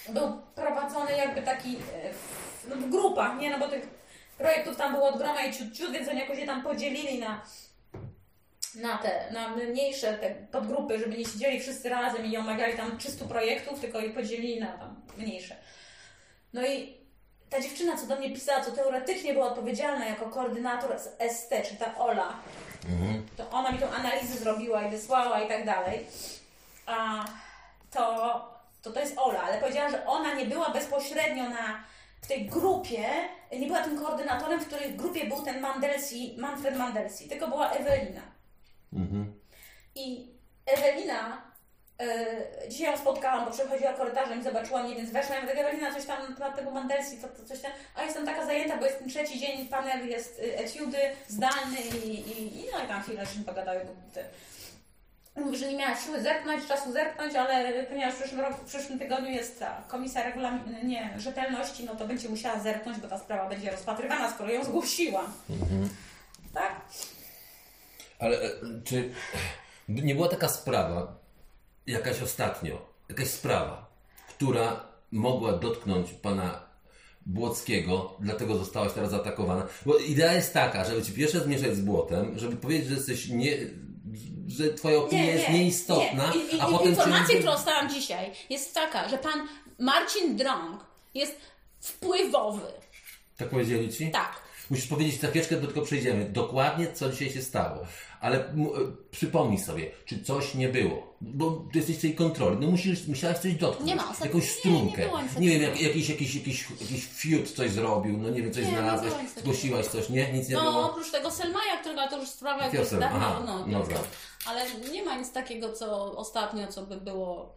był prowadzony jakby taki e, w, no, w grupach, nie? No bo tych projektów tam było od groma i ciut, ciut, więc oni jakoś je tam podzielili na, na te, na mniejsze te podgrupy, żeby nie siedzieli wszyscy razem i omawiali tam trzysta projektów, tylko je podzielili na tam mniejsze. No i ta dziewczyna, co do mnie pisała, co teoretycznie była odpowiedzialna jako koordynator z S T, czy ta Ola, mhm. to ona mi tą analizę zrobiła i wysłała i tak dalej. A to, to to jest Ola, ale powiedziała, że ona nie była bezpośrednio na, w tej grupie, nie była tym koordynatorem, w której grupie był ten Mandelsi, Manfred Mandelsi, tylko była Ewelina. Mhm. I Ewelina, yy, dzisiaj ją spotkałam, bo przechodziła korytarzem i zobaczyła mnie, więc weszła i mówię, Ewelina, coś tam na tego Mandelsi, to, to coś tam, a jestem taka zajęta, bo jest ten trzeci dzień, panel jest y, etiudy zdalny i, i, i no i tam chwilę się pogadały. Mówi, że nie miała siły zerknąć, czasu zerknąć, ale ponieważ w przyszłym, roku, w przyszłym tygodniu jest ta komisja regulamin, nie, rzetelności, no to będzie musiała zerknąć, bo ta sprawa będzie rozpatrywana, skoro ją zgłosiłam. Mhm. Tak? Ale czy nie była taka sprawa, jakaś ostatnio, jakaś sprawa, która mogła dotknąć pana Błockiego, dlatego zostałaś teraz zaatakowana? Bo idea jest taka, żeby ci pierwsze zmieszać z błotem, żeby powiedzieć, że jesteś nie... że twoja opinia nie, jest nie, nieistotna, nie. I, i, a i, potem... Informacja, cię... którą dostałam dzisiaj, jest taka, że pan Marcin Drąg jest wpływowy. Tak powiedzieli ci? Tak. Musisz powiedzieć, za chwileczkę do tego przejdziemy, dokładnie co dzisiaj się stało. Ale m- przypomnij sobie, czy coś nie było. Bo ty jesteś w tej kontroli, no musisz, musiałaś coś dotknąć. Nie ma ostatnio. Jakąś strunkę. Nie, nie, nie wiem, jak, jakiś, jakiś, jakiś, jakiś fiut coś zrobił, no nie wiem, coś nie, znalazłeś, nie zgłosiłaś coś, nie? Nic nie no, było? No oprócz tego Selmaja, którego to już sprawa Jakiego jakby Selma? dawno, Aha, no, no no, tak. ale nie ma nic takiego, co ostatnio, co by było...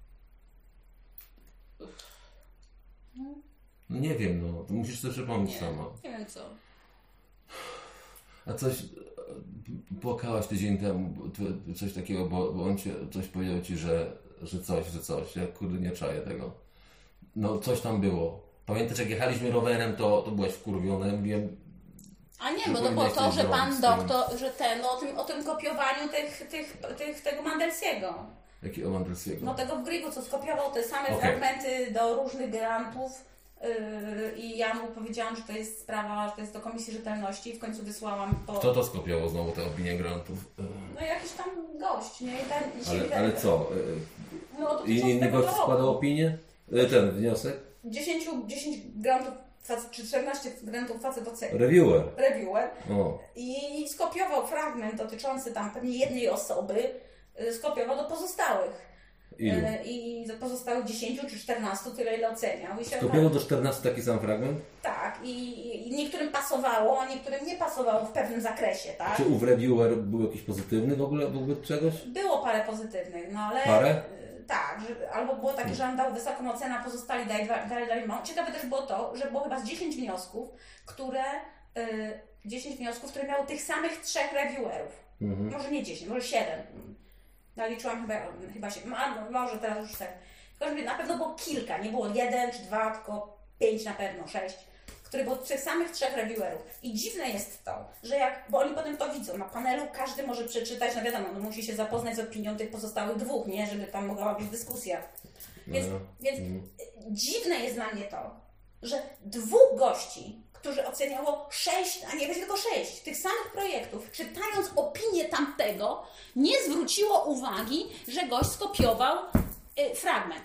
No nie wiem, no, to musisz sobie przypomnieć Nie, sama. nie wiem co. A coś, płakałaś tydzień temu, coś takiego, bo, bo on cię, coś powiedział ci, że, że coś, że coś, ja kurde nie czaję tego. No coś tam było. Pamiętasz, jak jechaliśmy rowerem, to, to byłeś wkurwiony, mówiłem... A nie, bo to było to, że pan doktor, że ten, no, o tym, o tym kopiowaniu tych, tych, tych, tego Mandelsiego. Jakiego Mandelsiego? No tego w Grigu, co skopiował te same okay. fragmenty do różnych grantów. Yy, I ja mu powiedziałam, że to jest sprawa, że to jest do Komisji Rzetelności i w końcu wysłałam po... Kto to skopiował znowu te opinie grantów? No jakiś tam gość, nie? I ten, i ale, ten, ale co? No, to I inny gość składał opinię? Ten wniosek? dziesięć, dziesięć grantów facet, czy czternaście grantów facet ocenił. Reviewer. Reviewer. O. I skopiował fragment dotyczący tam pewnie jednej osoby, skopiował do pozostałych. Ilu? I pozostałych dziesięciu czy czternastu, tyle ile oceniał. Skopiował do czternastu taki sam fragment? Tak, i, i niektórym pasowało, a niektórym nie pasowało w pewnym zakresie, tak? Czy ów reviewer był jakiś pozytywny w ogóle wobec czegoś? Było parę pozytywnych, no ale... Parę? Tak, że, albo było takie, że on dał wysoką ocenę, a pozostali dali, dali, dali mało. Ciekawe też było to, że było chyba z dziesięć wniosków, które... Yy, dziesięć wniosków, które miały tych samych trzech reviewerów. Mhm. Może nie dziesięć, może siedem. Naliczyłam chyba, chyba się, a może teraz już tak. Tylko, że na pewno było kilka, nie było jeden czy dwa, tylko pięć na pewno, sześć, które było tych samych trzech reviewerów. I dziwne jest to, że jak, bo oni potem to widzą, na panelu każdy może przeczytać, no wiadomo, no musi się zapoznać z opinią tych pozostałych dwóch, nie, żeby tam mogła być dyskusja. Więc, no. więc mm. dziwne jest dla mnie to, że dwóch gości, którzy oceniało sześć, a nie będzie tylko sześć, tych samych projektów, czytając opinię tamtego, nie zwróciło uwagi, że gość skopiował y, fragment.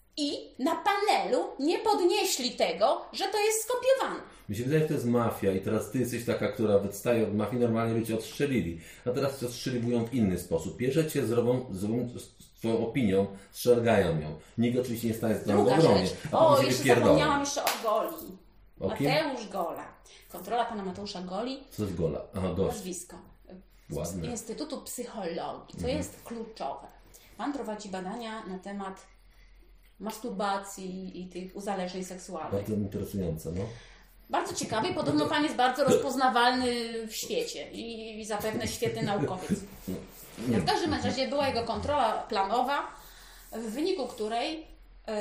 I na panelu nie podnieśli tego, że to jest skopiowane. Mi się wydaje, że to jest mafia i teraz ty jesteś taka, która wystaje od mafii, normalnie by cię odstrzelili. A teraz cię odstrzeliwują w inny sposób. Bierze cię, zrobią, zrobią z twoją opinią, strzelgają ją. Nikt oczywiście nie stanie z tą obronie. O, jeszcze zapomniałam jeszcze o Goli. O Mateusz Gola. Kontrola pana Mateusza Goli. Co jest Gola? Aha, gość. Nazwisko. Ładne. Z Instytutu Psychologii. Co mhm. jest kluczowe. Pan prowadzi badania na temat masturbacji i tych uzależnień seksualnych. Bardzo interesujące, no. Bardzo ciekawy i podobno pan jest bardzo rozpoznawalny w świecie i, i zapewne świetny naukowiec. No, w każdym razie była jego kontrola planowa, w wyniku której yy,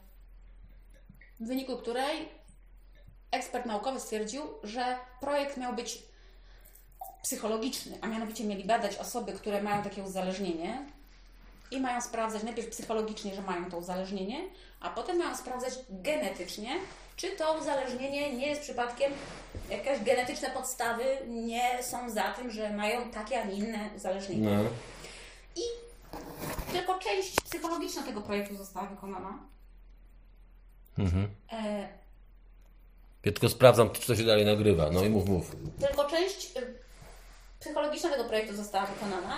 w wyniku której ekspert naukowy stwierdził, że projekt miał być psychologiczny, a mianowicie mieli badać osoby, które mają takie uzależnienie i mają sprawdzać najpierw psychologicznie, że mają to uzależnienie, a potem mają sprawdzać genetycznie, czy to uzależnienie nie jest przypadkiem, jakieś genetyczne podstawy nie są za tym, że mają takie, a nie inne uzależnienie. No. I tylko część psychologiczna tego projektu została wykonana. Mhm. E, Ja tylko sprawdzam, czy to się dalej nagrywa. No i mów, mów. tylko część y, psychologiczna tego projektu została wykonana.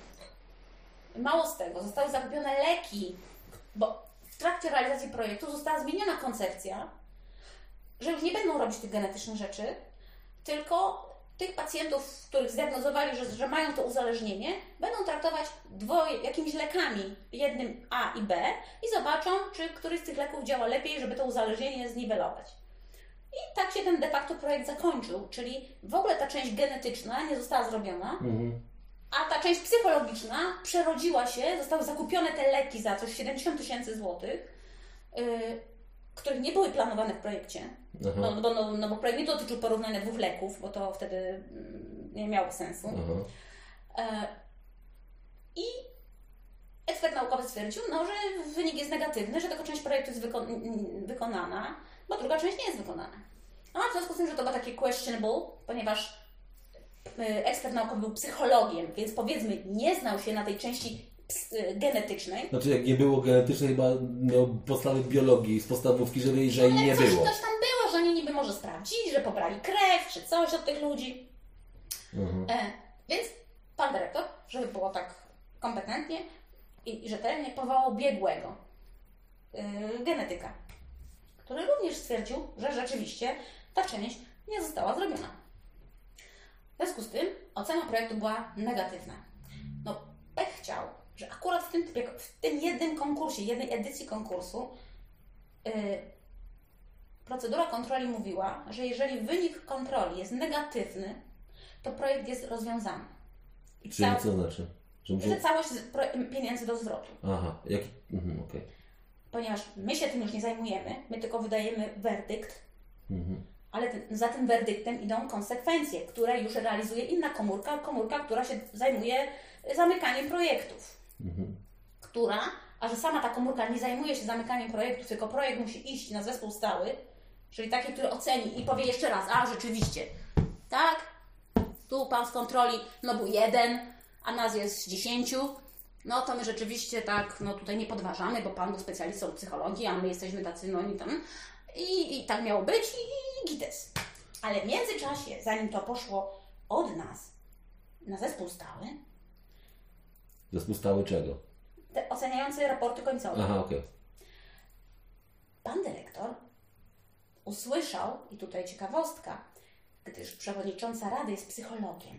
Mało z tego, zostały zakupione leki, bo w trakcie realizacji projektu została zmieniona koncepcja, że już nie będą robić tych genetycznych rzeczy, tylko tych pacjentów, których zdiagnozowali, że, że mają to uzależnienie, będą traktować dwoje, jakimiś lekami, jednym A i B i zobaczą, czy któryś z tych leków działa lepiej, żeby to uzależnienie zniwelować. I tak się ten de facto projekt zakończył, czyli w ogóle ta część genetyczna nie została zrobiona, Mhm. a ta część psychologiczna przerodziła się, zostały zakupione te leki za coś siedemdziesiąt tysięcy złotych, yy, których nie były planowane w projekcie. Aha. No, bo, no, no bo projekt nie dotyczył porównania dwóch leków, bo to wtedy mm, nie miało sensu. Aha. E, I ekspert naukowy stwierdził, no, że wynik jest negatywny, że tylko część projektu jest wyko wykonana, bo druga część nie jest wykonana. No a w związku z tym, że to było takie questionable, ponieważ y, ekspert naukowy był psychologiem, więc powiedzmy nie znał się na tej części ps- y, genetycznej. Znaczy jak nie było genetycznej, chyba miał podstawy biologii z podstawówki, żeby że jej Ale nie coś, było. coś tam było, że oni niby może sprawdzili, że pobrali krew, czy coś od tych ludzi. Mhm. E, więc pan dyrektor, żeby było tak kompetentnie i, i rzetelnie, powołał biegłego yy, genetyka, który również stwierdził, że rzeczywiście ta część nie została zrobiona. W związku z tym ocena projektu była negatywna. No, pech chciał, że akurat w tym, typie, w tym jednym konkursie, jednej edycji konkursu yy, procedura kontroli mówiła, że jeżeli wynik kontroli jest negatywny, to projekt jest rozwiązany. I Czyli cał- co znaczy? Że muszą... że całość z- pro- pieniędzy do zwrotu. Aha, jaki... Mhm, okej. Ponieważ my się tym już nie zajmujemy, my tylko wydajemy werdykt, Mhm. ale ten, za tym werdyktem idą konsekwencje, które już realizuje inna komórka, komórka, która się zajmuje zamykaniem projektów. Mhm. Która, a że sama ta komórka nie zajmuje się zamykaniem projektów, tylko projekt musi iść na zespół stały, czyli taki, który oceni i powie jeszcze raz, a rzeczywiście, tak, tu pan z kontroli, no był jeden, a nas jest dziesięciu, no to my rzeczywiście tak, no tutaj nie podważamy, bo pan był specjalistą od psychologii, a my jesteśmy tacy, no i tam, i, i tak miało być i, i gites. Ale w międzyczasie, zanim to poszło od nas na zespół stały, Zespół stały czego? te oceniające raporty końcowe, Aha, okej. pan dyrektor usłyszał, i tutaj ciekawostka, gdyż przewodnicząca rady jest psychologiem,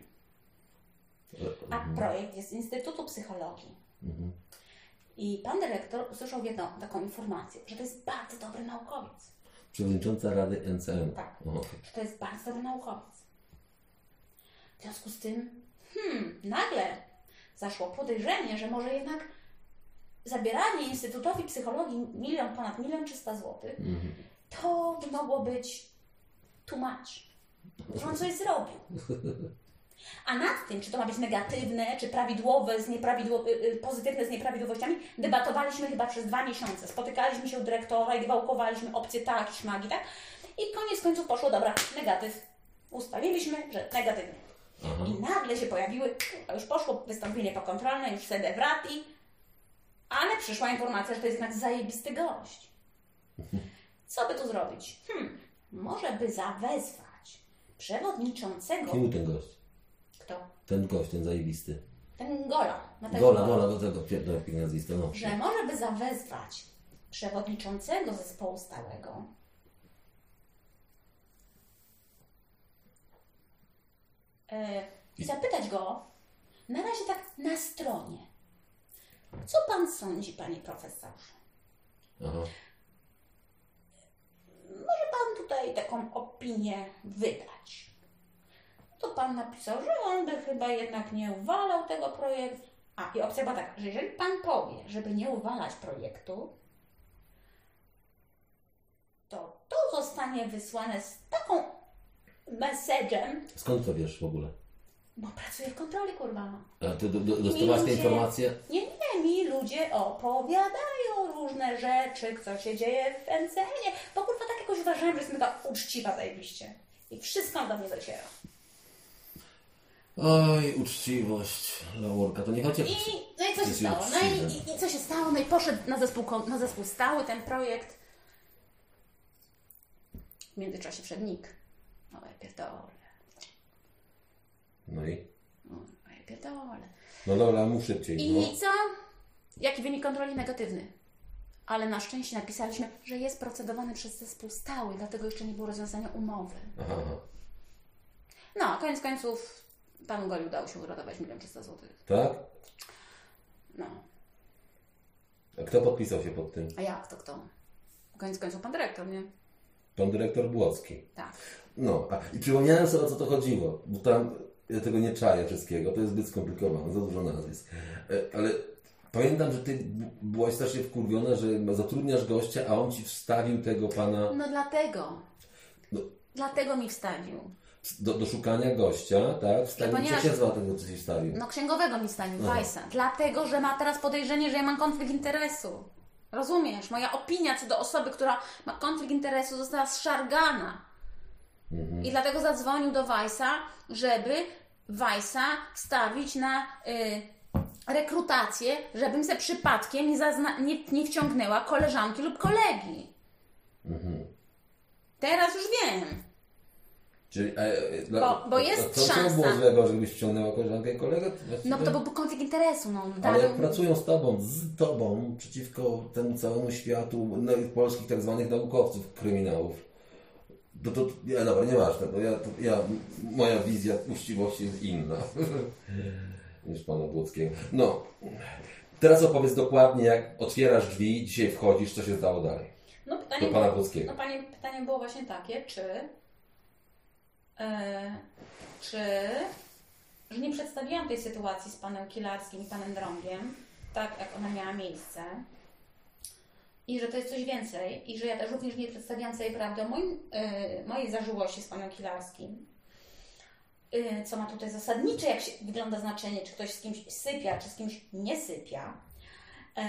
a Mhm. projekt jest z Instytutu Psychologii. Mhm. I pan dyrektor usłyszał jedną taką informację, że to jest bardzo dobry naukowiec. Przewodnicząca Rady N C M. Tak. O, okej. Że to jest bardzo dobry naukowiec. W związku z tym, hmm, nagle zaszło podejrzenie, że może jednak zabieranie Instytutowi Psychologii milion, ponad milion trzysta złotych, Mhm. to by mogło być too much. Że on coś zrobił. A nad tym, czy to ma być negatywne, czy prawidłowe, z nieprawidło- y, y, pozytywne z nieprawidłowościami, debatowaliśmy chyba przez dwa miesiące. Spotykaliśmy się u dyrektora i wałkowaliśmy opcje tak i śmagi, tak? I koniec końców poszło, dobra, negatyw. Ustaliliśmy, że negatywnie. Aha. I nagle się pojawiły, a już poszło wystąpienie pokontrolne, już sede wrati, ale przyszła informacja, że to jest jednak zajebisty gość. Co by tu zrobić? Hmm, może by zawezwać przewodniczącego... Kim był ten gość? Kto? Ten gość, ten zajebisty. Ten Gola. Na tego Gola, Gola do tego pierdolę nazwiska, no. Że może by zawezwać przewodniczącego zespołu stałego e, i zapytać go na razie tak na stronie. Co pan sądzi, panie profesorze? Aha. Może pan tutaj taką opinię wydać? To pan napisał, że on by chyba jednak nie uwalał tego projektu. A, i opcja była taka, że jeżeli pan powie, żeby nie uwalać projektu, to to zostanie wysłane z taką message'em, Skąd to wiesz w ogóle? bo pracuję w kontroli, kurwa. A ty do, do, dostałaś te Mięcie. informacje? Nie, nie, mi ludzie opowiadają różne rzeczy, co się dzieje w N C N-ie, bo kurwa tak jakoś uważałem, że jestem taka uczciwa zajebiście. I wszystko do mnie dociera. Oj, uczciwość, Laurka, to nie chodzi o... I, no i co się stało? No i, i, i co się stało? No i poszedł na zespół, na zespół stały ten projekt. W międzyczasie wszedł Nick. No ja pierdolę. No i? No ja pierdolę. No dobra, mów szybciej. I no. co? Jaki wynik kontroli? Negatywny. Ale na szczęście napisaliśmy, że jest procedowany przez zespół stały, dlatego jeszcze nie było rozwiązania umowy. Aha, aha. No, koniec końców panu Goli udało się uratować milion trzysta złotych. Tak? No. A kto podpisał się pod tym? A jak to kto? Koniec końców pan dyrektor, nie? Pan dyrektor Błocki. Tak. No, a, i przypomniałem sobie, o co to chodziło, bo tam ja tego nie czaję wszystkiego, to jest zbyt skomplikowane, za dużo nazwisk. E, ale pamiętam, że ty b- byłaś strasznie wkurwiona, że zatrudniasz gościa, a on ci wstawił tego pana No dlatego. No. Dlatego mi wstawił. do, do szukania gościa, tak? Wstawił, No ponieważ- co się zwał tego, co ci wstawił? No księgowego mi wstawił, Aha. Weissa. Dlatego, że ma teraz podejrzenie, że ja mam konflikt interesu. Rozumiesz? Moja opinia co do osoby, która ma konflikt interesu, została zszargana. Mhm. I dlatego zadzwonił do Weissa, żeby Weissa wstawić na y, rekrutację, żebym se przypadkiem nie, zazna- nie, nie wciągnęła koleżanki lub kolegi. Mhm. Teraz już wiem. Czyli, e, e, dla, Bo- bo jest a co, co szansa. było złego, żebyś wciągnęła koleżankę i kolegę? No bo to był konflikt interesu. No. Ale jak Dadą- pracują z tobą, z tobą, przeciwko temu całemu światu no, i polskich tak zwanych naukowców kryminałów, to, to ja, dobra, nieważne, to ja, to ja, moja wizja uczciwości jest inna niż pana Błockiego. No, teraz opowiedz dokładnie, jak otwierasz drzwi, dzisiaj wchodzisz, co się stało dalej. No pytanie, Do pana było, Błockiego. no, panie, pytanie było właśnie takie, czy, e, czy, że nie przedstawiłam tej sytuacji z panem Kilarskim i panem Drągiem, tak jak ona miała miejsce, i że to jest coś więcej, i że ja też również nie przedstawiłam całej prawdy o moim, e, mojej zażyłości z panem Kilarskim, e, co ma tutaj zasadnicze, jak się wygląda znaczenie, czy ktoś z kimś sypia, czy z kimś nie sypia. E,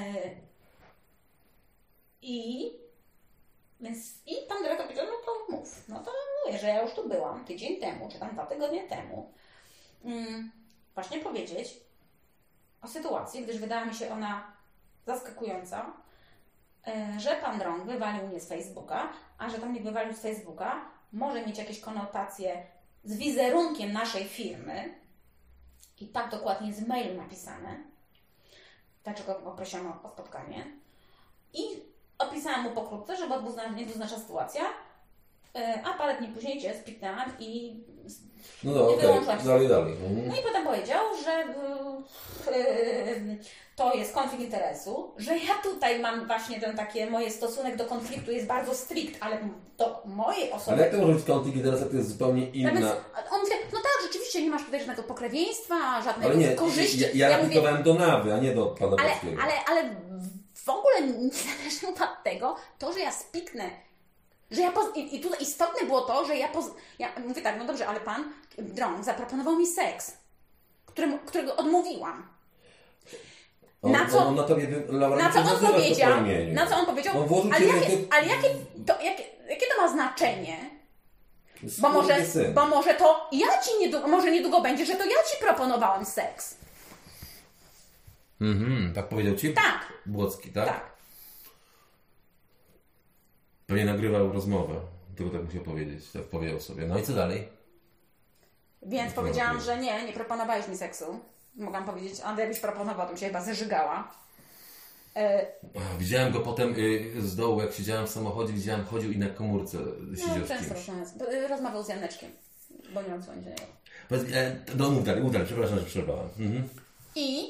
I Więc i pan dyrektor powiedział, no to mów. No to mówię, że ja już tu byłam tydzień temu, czy tam dwa tygodnie temu. Mm, właśnie powiedzieć o sytuacji, gdyż wydała mi się ona zaskakująca, yy, że pan Drąg wywalił mnie z Facebooka, a że tam mnie wywalił z Facebooka, może mieć jakieś konotacje z wizerunkiem naszej firmy i tak dokładnie z mailu napisane. Dlaczego poprosiłam o, o spotkanie. I opisałam mu pokrótce, że była dwuzna- niedwuznaczna sytuacja, yy, a parę dni później Cię spiknęłam i No dobra, nie okej, wyłączyłam się. dalej, dalej. Mhm. No i potem powiedział, że yy, yy, to jest konflikt interesu, że ja tutaj mam właśnie ten takie, moje stosunek do konfliktu jest bardzo strict, ale do mojej osoby... Ale jak to może być konflikt interesu, to jest zupełnie inna... Więc on mówi, no tak, rzeczywiście nie masz tutaj żadnego pokrewieństwa, żadnego Ale nie, korzyści. ja, ja, ja mówię, aplikowałem do Nawy, a nie do pana ale, Błockiego. ale, ale w ogóle nie zależy mu od tego, to, że ja spiknę, że ja poz... I, i tutaj istotne było to, że ja poz... Ja mówię tak, no dobrze, ale pan Drąg zaproponował mi seks, któremu, którego odmówiłam. On, Na co- on, on na tobie, wy- Laura, Na nie co on nazywasz to po powiedział? imieniu. Na co on powiedział? On włożył Ale ci jakie, rękę- ale jakie, to, jakie, jakie to ma znaczenie? Jest Bo może, kurwy syn. bo może to ja ci niedługo, może niedługo będzie, że to ja ci proponowałam seks. Mhm, tak powiedział ci? Tak. Błocki, tak? Tak. Pewnie nagrywał rozmowę, tylko tak musiał powiedzieć, tak powiedział sobie. No i co dalej? Więc No, powiedziałam, no. że nie, nie proponowałeś mi seksu. Mogłam powiedzieć, a jakbyś proponował, to bym się chyba zeżygała. E, Ach, widziałem go potem y, z dołu, jak siedziałem w samochodzie, widziałem, chodził i na komórce no, siedział z często kimś. rozmawiał, y, rozmawiał z Janeczkiem, bo nie mam dzwonić do niego. Powiedz, e, no mów dalej, mów dalej, przepraszam, że przerwałem. Mhm. I...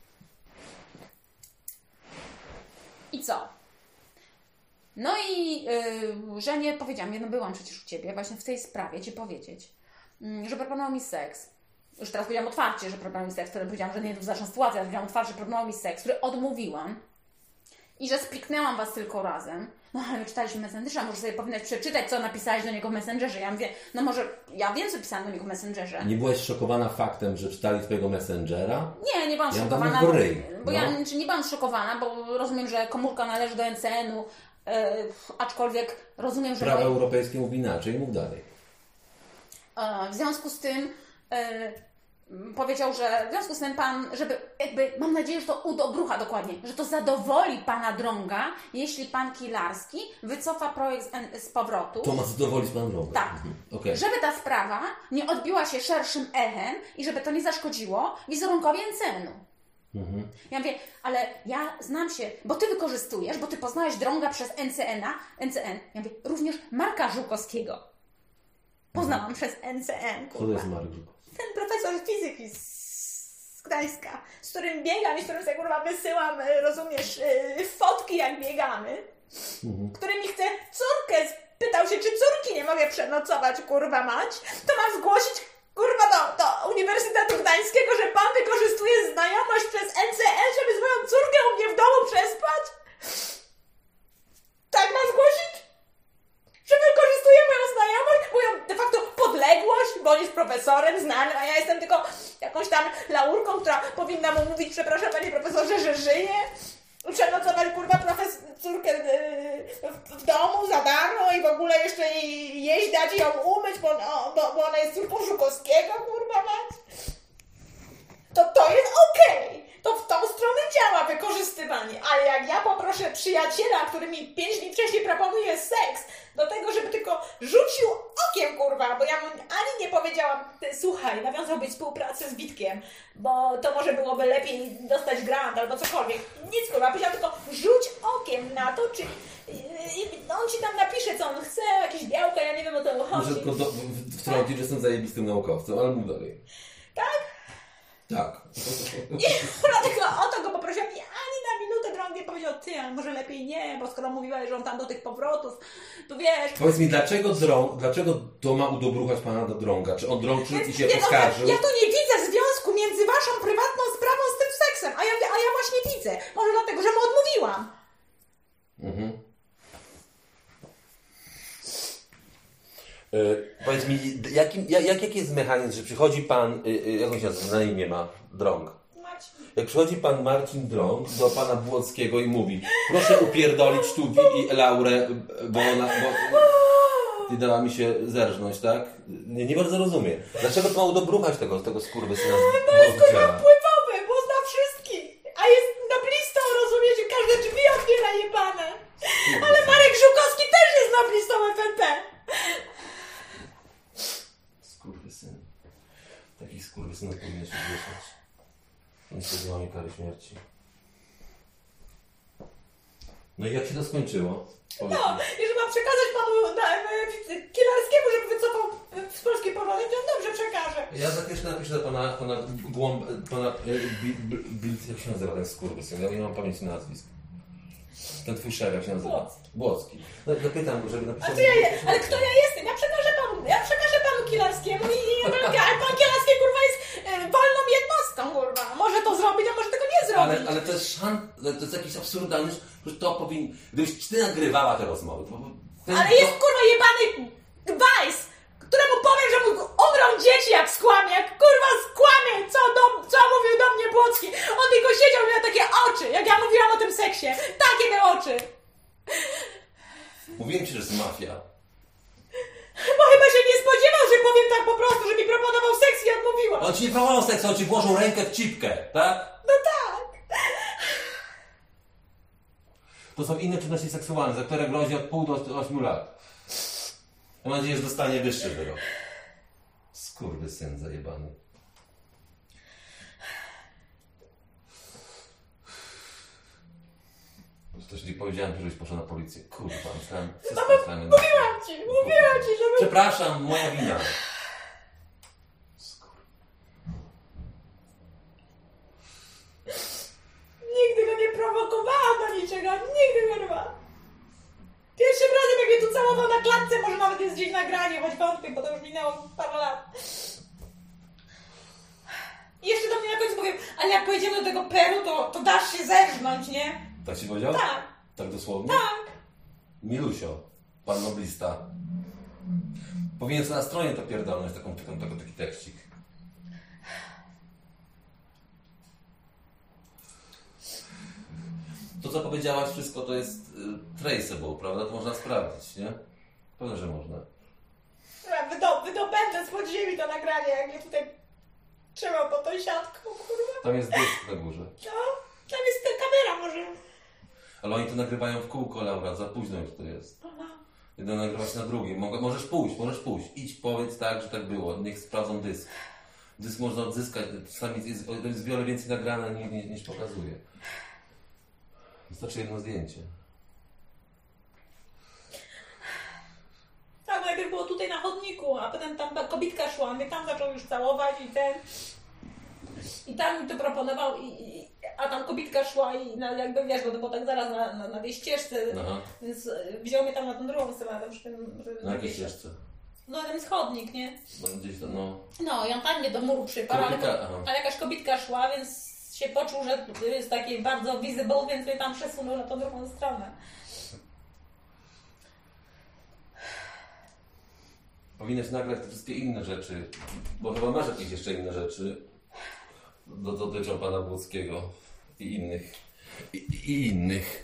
I co? No i yy, że nie powiedziałam, ja no byłam przecież u Ciebie właśnie w tej sprawie Ci powiedzieć, yy, że proponował mi seks. Już teraz powiedziałam otwarcie, że proponował mi seks, wtedy powiedziałam, że nie to znaczna sytuacja, ale powiedziałam otwarcie, że proponował mi seks, który odmówiłam i że spiknęłam Was tylko razem. No ale my czytaliśmy Messengerza, może sobie powinnaś przeczytać, co napisałeś do niego w Messengerze. Ja mówię, no może ja wiem, co pisałam do niego w Messengerze. Nie byłaś szokowana faktem, że czytali twojego Messengera? Nie, nie byłam Ja szokowana, dam bo, w ryj, bo no. ja czy nie byłam szokowana, bo rozumiem, że komórka należy do N C N-u, e, aczkolwiek rozumiem, że... Prawo moi- europejskie mówi inaczej, mów dalej. E, W związku z tym e, powiedział, że w związku z tym pan, żeby jakby, mam nadzieję, że to u Dobrucha dokładnie, że to zadowoli pana Drąga, jeśli pan Kilarski wycofa projekt z, N- z powrotu. To ma zadowolić pan drogę. Tak. Mhm. Okej. Żeby ta sprawa nie odbiła się szerszym echem i żeby to nie zaszkodziło wizerunkowi N C N-u. Mhm. Ja mówię, ale ja znam się, bo ty wykorzystujesz, bo ty poznałeś Drąga przez N C N-a, N C N. Ja mówię, również Marka Żukowskiego. Poznałam przez N C N. Co to jest Marek Żukowski? Ten profesor fizyki z Gdańska, z którym biegam i z którym sobie kurwa wysyłam, y, rozumiesz, y, fotki jak biegamy, Mhm. który mi chce córkę, pytał się, czy córki nie mogę przenocować, kurwa mać, to mam zgłosić, kurwa, do, do Uniwersytetu Gdańskiego, że pan wykorzystuje znajomość przez N C N, żeby swoją córkę u mnie w domu przespać? Tak mam zgłosić? Że wykorzystuje moją znajomość, moją de facto podległość, bo on jest profesorem znanym, a ja jestem tylko jakąś tam laurką, która powinna mu mówić, przepraszam panie profesorze, że żyje. Przenocować kurwa profes- córkę yy, w, w domu za darmo i w ogóle jeszcze jej jeść dać i ją umyć, bo, no, bo, bo ona jest córką Żukowskiego, kurwa mać. To to jest okej. To w tą stronę działa wykorzystywanie. Ale jak ja poproszę przyjaciela, który mi pięć dni wcześniej proponuje seks, do tego, żeby tylko rzucił okiem, kurwa, bo ja mu ani nie powiedziałam, ty, słuchaj, nawiązałbyś współpracę z Witkiem, bo to może byłoby lepiej dostać grant albo cokolwiek. Nic, kurwa, powiedziałam tylko rzuć okiem na to, czy yy, on ci tam napisze, co on chce, jakieś białka, ja nie wiem, o to Muszę chodzi. tylko do, w- wtrącić, że jestem zajebistym naukowcem, ale mów dalej. Tak? Tak. I dlatego o to go poprosiłam i ani na minutę Drąg nie powiedział, ty, ale może lepiej nie, bo skoro mówiłaś, że on tam do tych powrotów, to wiesz... Powiedz mi, dlaczego drąg, dlaczego to ma udobruchać pana do drąga? Czy on drąg przyszedł i się Nie, no, poskarżył? ja tu nie widzę związku między waszą prywatną sprawą z tym seksem, a ja, a ja właśnie widzę. Może dlatego, że mu odmówiłam. Mhm. Yy, powiedz mi, jakim, jak, jak, jaki jest mechanizm, że przychodzi pan, yy, yy, jak on się nazywa, na imię ma, Drąg. Marcin. Jak przychodzi pan Marcin Drąg do pana Błockiego i mówi, proszę upierdolić tu Wi- i Laurę, bo ona, bo i dała mi się zerżnąć, tak? Nie, nie bardzo rozumiem. Dlaczego to ma udobruchać tego, tego skurwysyna z To jest kurwa Bałtyciela? wpływowy, bo zna wszystkich. A jest noblistą, rozumiecie, każde drzwi otwiera jebane. Ale Marek Żukowski też jest noblistą F N P. Skurwysyn. Takich skurwysynów powinien się wieszać. Nie spodziewała mi kary śmierci. No i jak się to skończyło? Powiedz No, mi. i że mam przekazać panu na, e, Kielarskiemu, żeby wycofał e, z polskiej porządek, to dobrze przekażę. Ja za chwilę napiszę do pana, pana Głąb... pana... e, Bi, bi, bi, jak się nazywa ten skurwysyn? Ja nie mam pamięci nazwisk. Ten twój szef, jak się nazywa? Błocki. Błocki. No, zapytam go, żeby A napisał... co ja je, ale kto ja jestem? Ja przekażę panu, ja przekażę panu Kielarskiemu i, i pan, pan Kielarski, kurwa, jest e, wolną jednostką, kurwa. Może to zrobić, a może tego nie zrobić. Ale, ale to jest szan... To jest jakiś absurdalny... że to powinien... Gdybyś ty nagrywała te rozmowy, to... Ten, Ale jest, kurwa, jebany gwajs, któremu powiem, że mu umrą dzieci, jak skłamie, jak kurwa skłamie, co, do, co mówił do mnie Błocki. On tylko siedział i miał takie oczy, jak ja mówiłam o tym seksie. Takie te oczy. Mówiłem ci, że jest mafia. Bo chyba się nie spodziewał, że powiem tak po prostu, że mi proponował seks i odmówiłam. On ci nie proponował seksu, on ci włożył rękę w cipkę, tak? No tak. To są inne czynności seksualne, za które grozi od pół do ośmiu lat. Mam nadzieję, że dostanie wyższy wyrok. Skurwysyn zajebany. Też nie powiedziałem, żebyś poszła na policję. Kurwa, myślałem... wszystko myślałem, Mówiłam ci, mówiłam ci, żeby... Przepraszam, moja wina. Skur... Nigdy go nie prowokowałam do niczego, nigdy kurwa. Pierwszym razem, jak mnie tu całował na klatce, może nawet jest gdzieś nagranie, choć wątpię, bo to już minęło parę lat. I jeszcze do mnie na końcu powiem, ale jak pojedziemy do tego Peru, to, to dasz się zerżnąć, nie? Tak ci powiedział? Tak, Tak dosłownie? tak. Milusio, pan noblista. Powinien sobie na stronie to pierdolnąć, taką, taką, taką, taki tekścik. to co powiedziałaś, wszystko to jest y, traceable, prawda? To można sprawdzić, nie? Pewnie, że można. Ja wydo, wydobędę z podziemi to nagranie, jak mnie tutaj trzymał pod tą siatką, kurwa. Tam jest dysk na górze. No, tam jest ta kamera może. Ale oni to nagrywają w kółko, Laura, za późno już to jest. Aha. Jedę nagrywać na drugim. Mogę, możesz pójść, możesz pójść. Idź, powiedz tak, że tak było. Niech sprawdzą dysk. Dysk można odzyskać. Czasami jest, jest wiele więcej nagrane niż, niż, niż pokazuje. Wystarczy jedno zdjęcie. Tak, najpierw było tutaj na chodniku, a potem tam ta kobitka szła, mnie tam zaczął już całować i ten... I tam mi to proponował, i, i, a tam kobitka szła i no, jakby wiesz, bo to było tak zaraz na, na, na tej ścieżce, Aha. więc wziął mnie tam na tą drugą stronę, tam przy tym... Na jakiej ścieżce? No tam jest chodnik, nie? No, gdzieś tam, no. No i on tam mnie do muru przyparł, ale, Kobieta, aha. ale jakaś kobitka szła, więc się poczuł, że jest taki bardzo visible, więc mnie tam przesunął na tą drugą stronę. Powinieneś nagrać te wszystkie inne rzeczy, bo chyba masz jakieś jeszcze inne rzeczy, do, dotyczą pana Błockiego i innych. I, i innych.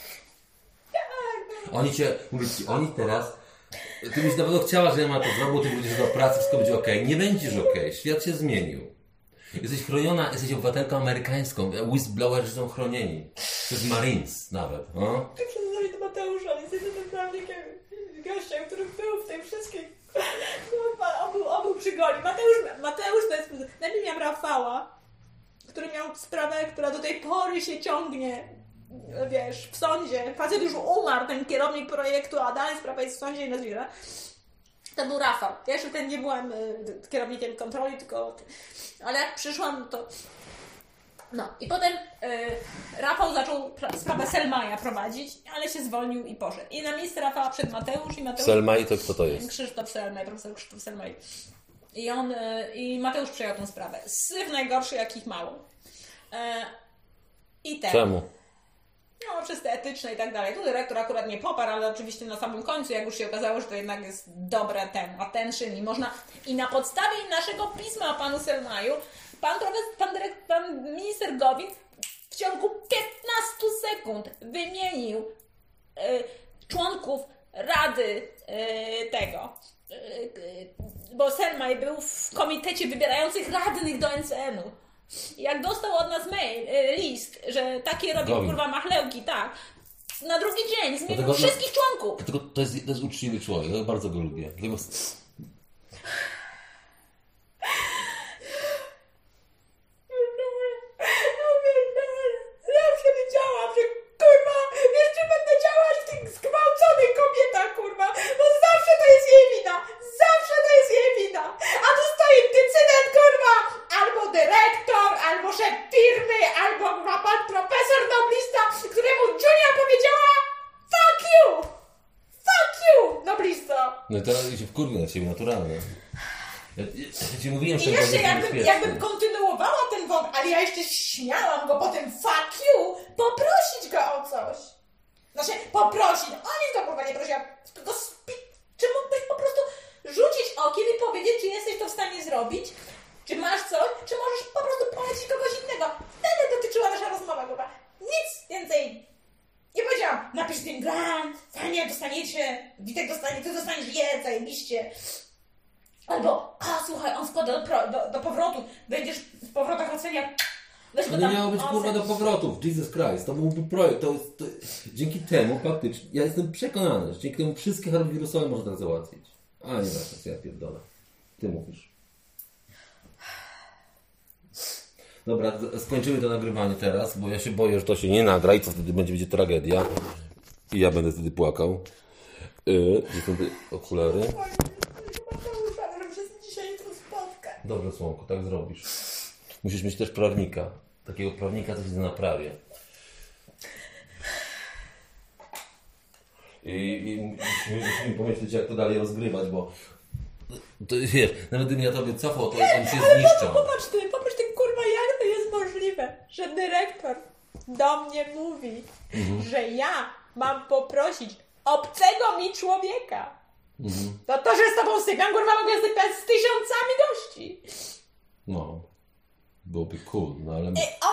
Oni cię, mówię ci, oni teraz, ty byś na pewno chciała, że ja ma to zrobił, ty będziesz do pracy, wszystko będzie okej. Okay. Nie będziesz okej, okay. Świat się zmienił. Jesteś chroniona, jesteś obywatelką amerykańską, whistleblowerzy są chronieni. Przez Marines nawet. O? Ty przedstawić do Mateusza, on jest jedynym prawnikiem, gościem, który był w tej wszystkich. On był, on był przy goli. Mateusz, Mateusz to jest... Najpierw miał Rafała, który miał sprawę, która do tej pory się ciągnie, wiesz, w sądzie. Facet już umarł, ten kierownik projektu, a dalej sprawa jest w sądzie i na zwierzę. To był Rafał. Ja jeszcze wtedy nie byłam y, kierownikiem kontroli, tylko... Ale jak przyszłam, to... No i potem y, Rafał zaczął pra- sprawę Selmaja prowadzić, ale się zwolnił i poszedł. I na miejsce Rafała wszedł Mateusz i Mateusz... Selmaj to kto to jest? Krzysztof Selmaj, profesor Krzysztof Selmaj. I on, y, i Mateusz przejął tę sprawę. Syf najgorszy, jakich mało. Y, I ten... Czemu? No, przez te etyczne i tak dalej. Tu dyrektor akurat nie poparł, ale oczywiście na samym końcu, jak już się okazało, że to jednak jest dobre ten attention i można... I na podstawie naszego pisma o panu Selmaju pan, profesor, pan, dyrekt, pan minister Gowin w ciągu piętnastu sekund wymienił y, członków rady y, tego. Y, y, bo Selmaj był w komitecie wybierających radnych do N C N-u. Jak dostał od nas mail, y, list, że takie robią Gowin. kurwa machlełki, tak. Na drugi dzień zmienił Dlatego, wszystkich no, członków. Tylko to jest, to jest uczciwy człowiek, ja bardzo go lubię. Dlatego... Zawsze wiedziałam, że kurwa, jeszcze będę działać w tych zgwałconych kobietach, kurwa, bo zawsze to jest jej wina, zawsze to jest jej wina, a tu stoi decydent, kurwa, albo dyrektor, albo szef firmy, albo kurwa pan profesor noblista, któremu Julia powiedziała fuck you, fuck you, noblisto. No i teraz się wkurwię na ciebie, naturalnie. Ja, ja ci mówiłem, że I to jeszcze będzie jakbym, niebezpieczne. jakbym kontynuowała ten wątek, ale ja jeszcze śmiałam go potem fuck you, poprosić go o coś. Znaczy, poprosić, o nic go kurwa nie prosiłam, tylko spi- czy mógłbyś po prostu rzucić okiem i powiedzieć, czy jesteś to w stanie zrobić, czy masz coś, czy możesz po prostu polecić kogoś innego. Wtedy dotyczyła nasza rozmowa, kurwa. Nic więcej. Nie powiedziałam, napisz ten grant, fajnie, dostaniecie, Witek dostanie, ty dostaniesz je, zajebiście. Albo, a słuchaj, on składa do, pro, do, do powrotu, będziesz w powrotach oceniał. Weź go To tam, nie miało być ocen. kurwa do powrotów, Jesus Christ, to byłby projekt, to, to, dzięki temu faktycznie, ja jestem przekonany, że dzięki temu wszystkie choroby wirusowe można tak załatwić. A nie ważne, co ja pierdolę. Ty mówisz. Dobra, z- skończymy to nagrywanie teraz, bo ja się boję, że to się nie nagra i co wtedy będzie, będzie tragedia. I ja będę wtedy płakał. Yy, gdzie są te okulary? Mateusza, może przez dzisiaj jutro spotkać. Dobrze, Słonku, tak zrobisz. Musisz mieć też prawnika. Takiego prawnika, co się naprawia. I, i musimy, musimy pomyśleć, jak to dalej rozgrywać, bo to, wiesz, nawet gdybym ja tobie cofał, to on się zniszczał. Popatrz ty, popatrz ty, kurwa, jak to jest możliwe, że dyrektor do mnie mówi, Mhm. że ja mam poprosić obcego mi człowieka. Mhm. To to, że z tobą sypiam, kurwa, mogę sypiać z tysiącami gości. No, byłoby cool, no ale... I on mnie prosi.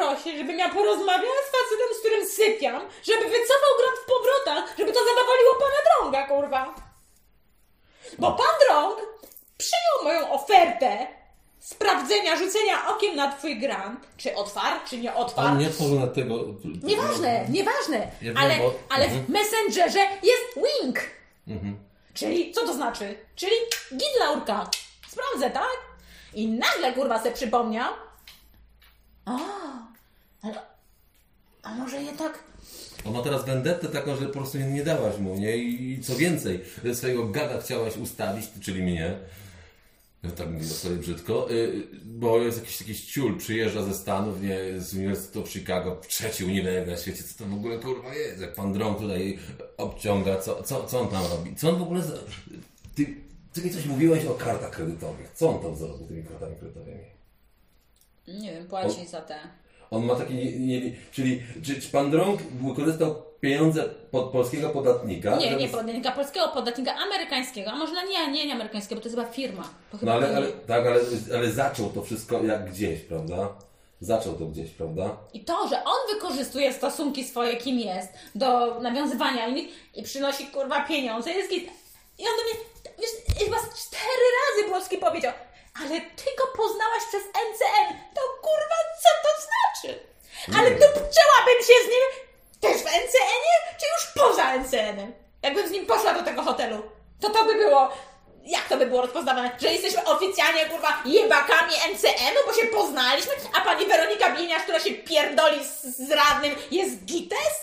prosi, żebym ja porozmawiała z facetem, z którym sypiam, żeby wycofał grant w powrotach, żeby to zadowoliło pana Drąga, kurwa. Bo pan Drąg przyjął moją ofertę sprawdzenia, rzucenia okiem na twój grant, czy otwarł, czy nie otwarł. On nie otworzył na tego... Nieważne, nieważne, Ja wiem, ale, bo- ale mhm. w Messengerze jest wink. Mhm. Czyli, co to znaczy? Czyli git Laurka, sprawdzę, tak? I nagle, kurwa, se przypomniał. A, ale, a może jednak... On ma teraz vendettę taką, że po prostu nie, nie dałaś mu, nie? I co więcej, swojego gada chciałaś ustawić, czyli mnie. Ja tak mówię sobie brzydko, yy, bo jest jakiś, jakiś ciul, przyjeżdża ze Stanów, nie, z Uniwersytetu w Chicago, trzeci uniwersytet na świecie, co to w ogóle kurwa jest, jak pan Drąg tutaj obciąga, co, co, co on tam robi, co on w ogóle, za... ty, ty mi coś mówiłeś o kartach kredytowych, co on tam zrobił tymi kartami kredytowymi? Nie wiem, płaci za te... On ma taki, nie, nie, czyli czy, czy pan Drąg wykorzystał pieniądze pod polskiego podatnika? Nie, żeby- nie podatnika polskiego, podatnika amerykańskiego, a może nie, nie, nie amerykańskiego, bo to jest chyba firma. To chyba No ale, nie- ale, tak, ale, ale zaczął to wszystko jak gdzieś, prawda? Zaczął to gdzieś, prawda? I to, że on wykorzystuje stosunki swoje, kim jest, do nawiązywania innych i przynosi, kurwa, pieniądze, jest git. I on do mnie, wiesz, chyba z cztery razy Polski powiedział, ale ty go poznałaś przez N C N, to kurwa, co to znaczy? Ale dupczyłabym się z nim też w N C N-ie, czy już poza N C N-em? Jakbym z nim poszła do tego hotelu, to to by było... Jak to by było rozpoznawane? Że jesteśmy oficjalnie, kurwa, jebakami N C N-u, bo się poznaliśmy, a pani Weronika Bieniasz, która się pierdoli z, z radnym, jest gites?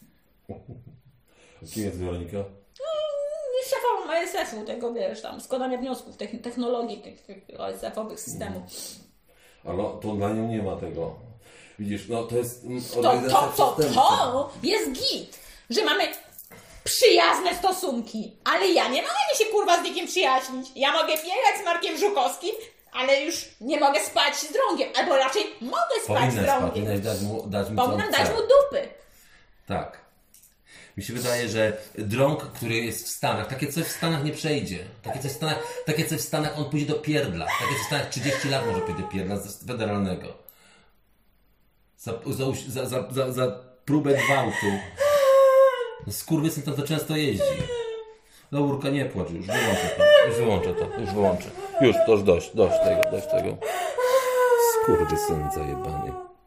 Kim jest Weronika? Mm, Szefową O S F-u, tego wiesz, tam, składania wniosków, techn- technologii tych, tych O S F-owych systemów. Ale to dla nią nie ma tego. Widzisz, no to jest mm, To, to, organizacja to, przestępcza. to jest git, że mamy przyjazne stosunki, ale ja nie mogę mi się, kurwa, z nikim przyjaźnić. Ja mogę biegać z Markiem Żukowskim, ale już nie mogę spać z Drągiem, albo raczej mogę spać Powinnaś z spać, Drągiem. powinnaś dać mu, dać mu co on Powinnam chce. dać mu dupy. Tak. Mi się wydaje, że Drąg, który jest w Stanach, takie coś w Stanach nie przejdzie. Takie coś w Stanach, takie coś w Stanach on pójdzie do pierdla. Takie coś w Stanach trzydzieści lat może pójdzie do pierdla z federalnego. Za, za, za, za, za, za próbę gwałtu. No, skurwysyn tam to często jeździ. Laurka, nie płacz już, wyłączę to. Już wyłączę to, już wyłączę. Już, to już dość, dość tego, dość tego. Skurwysyn zajebany.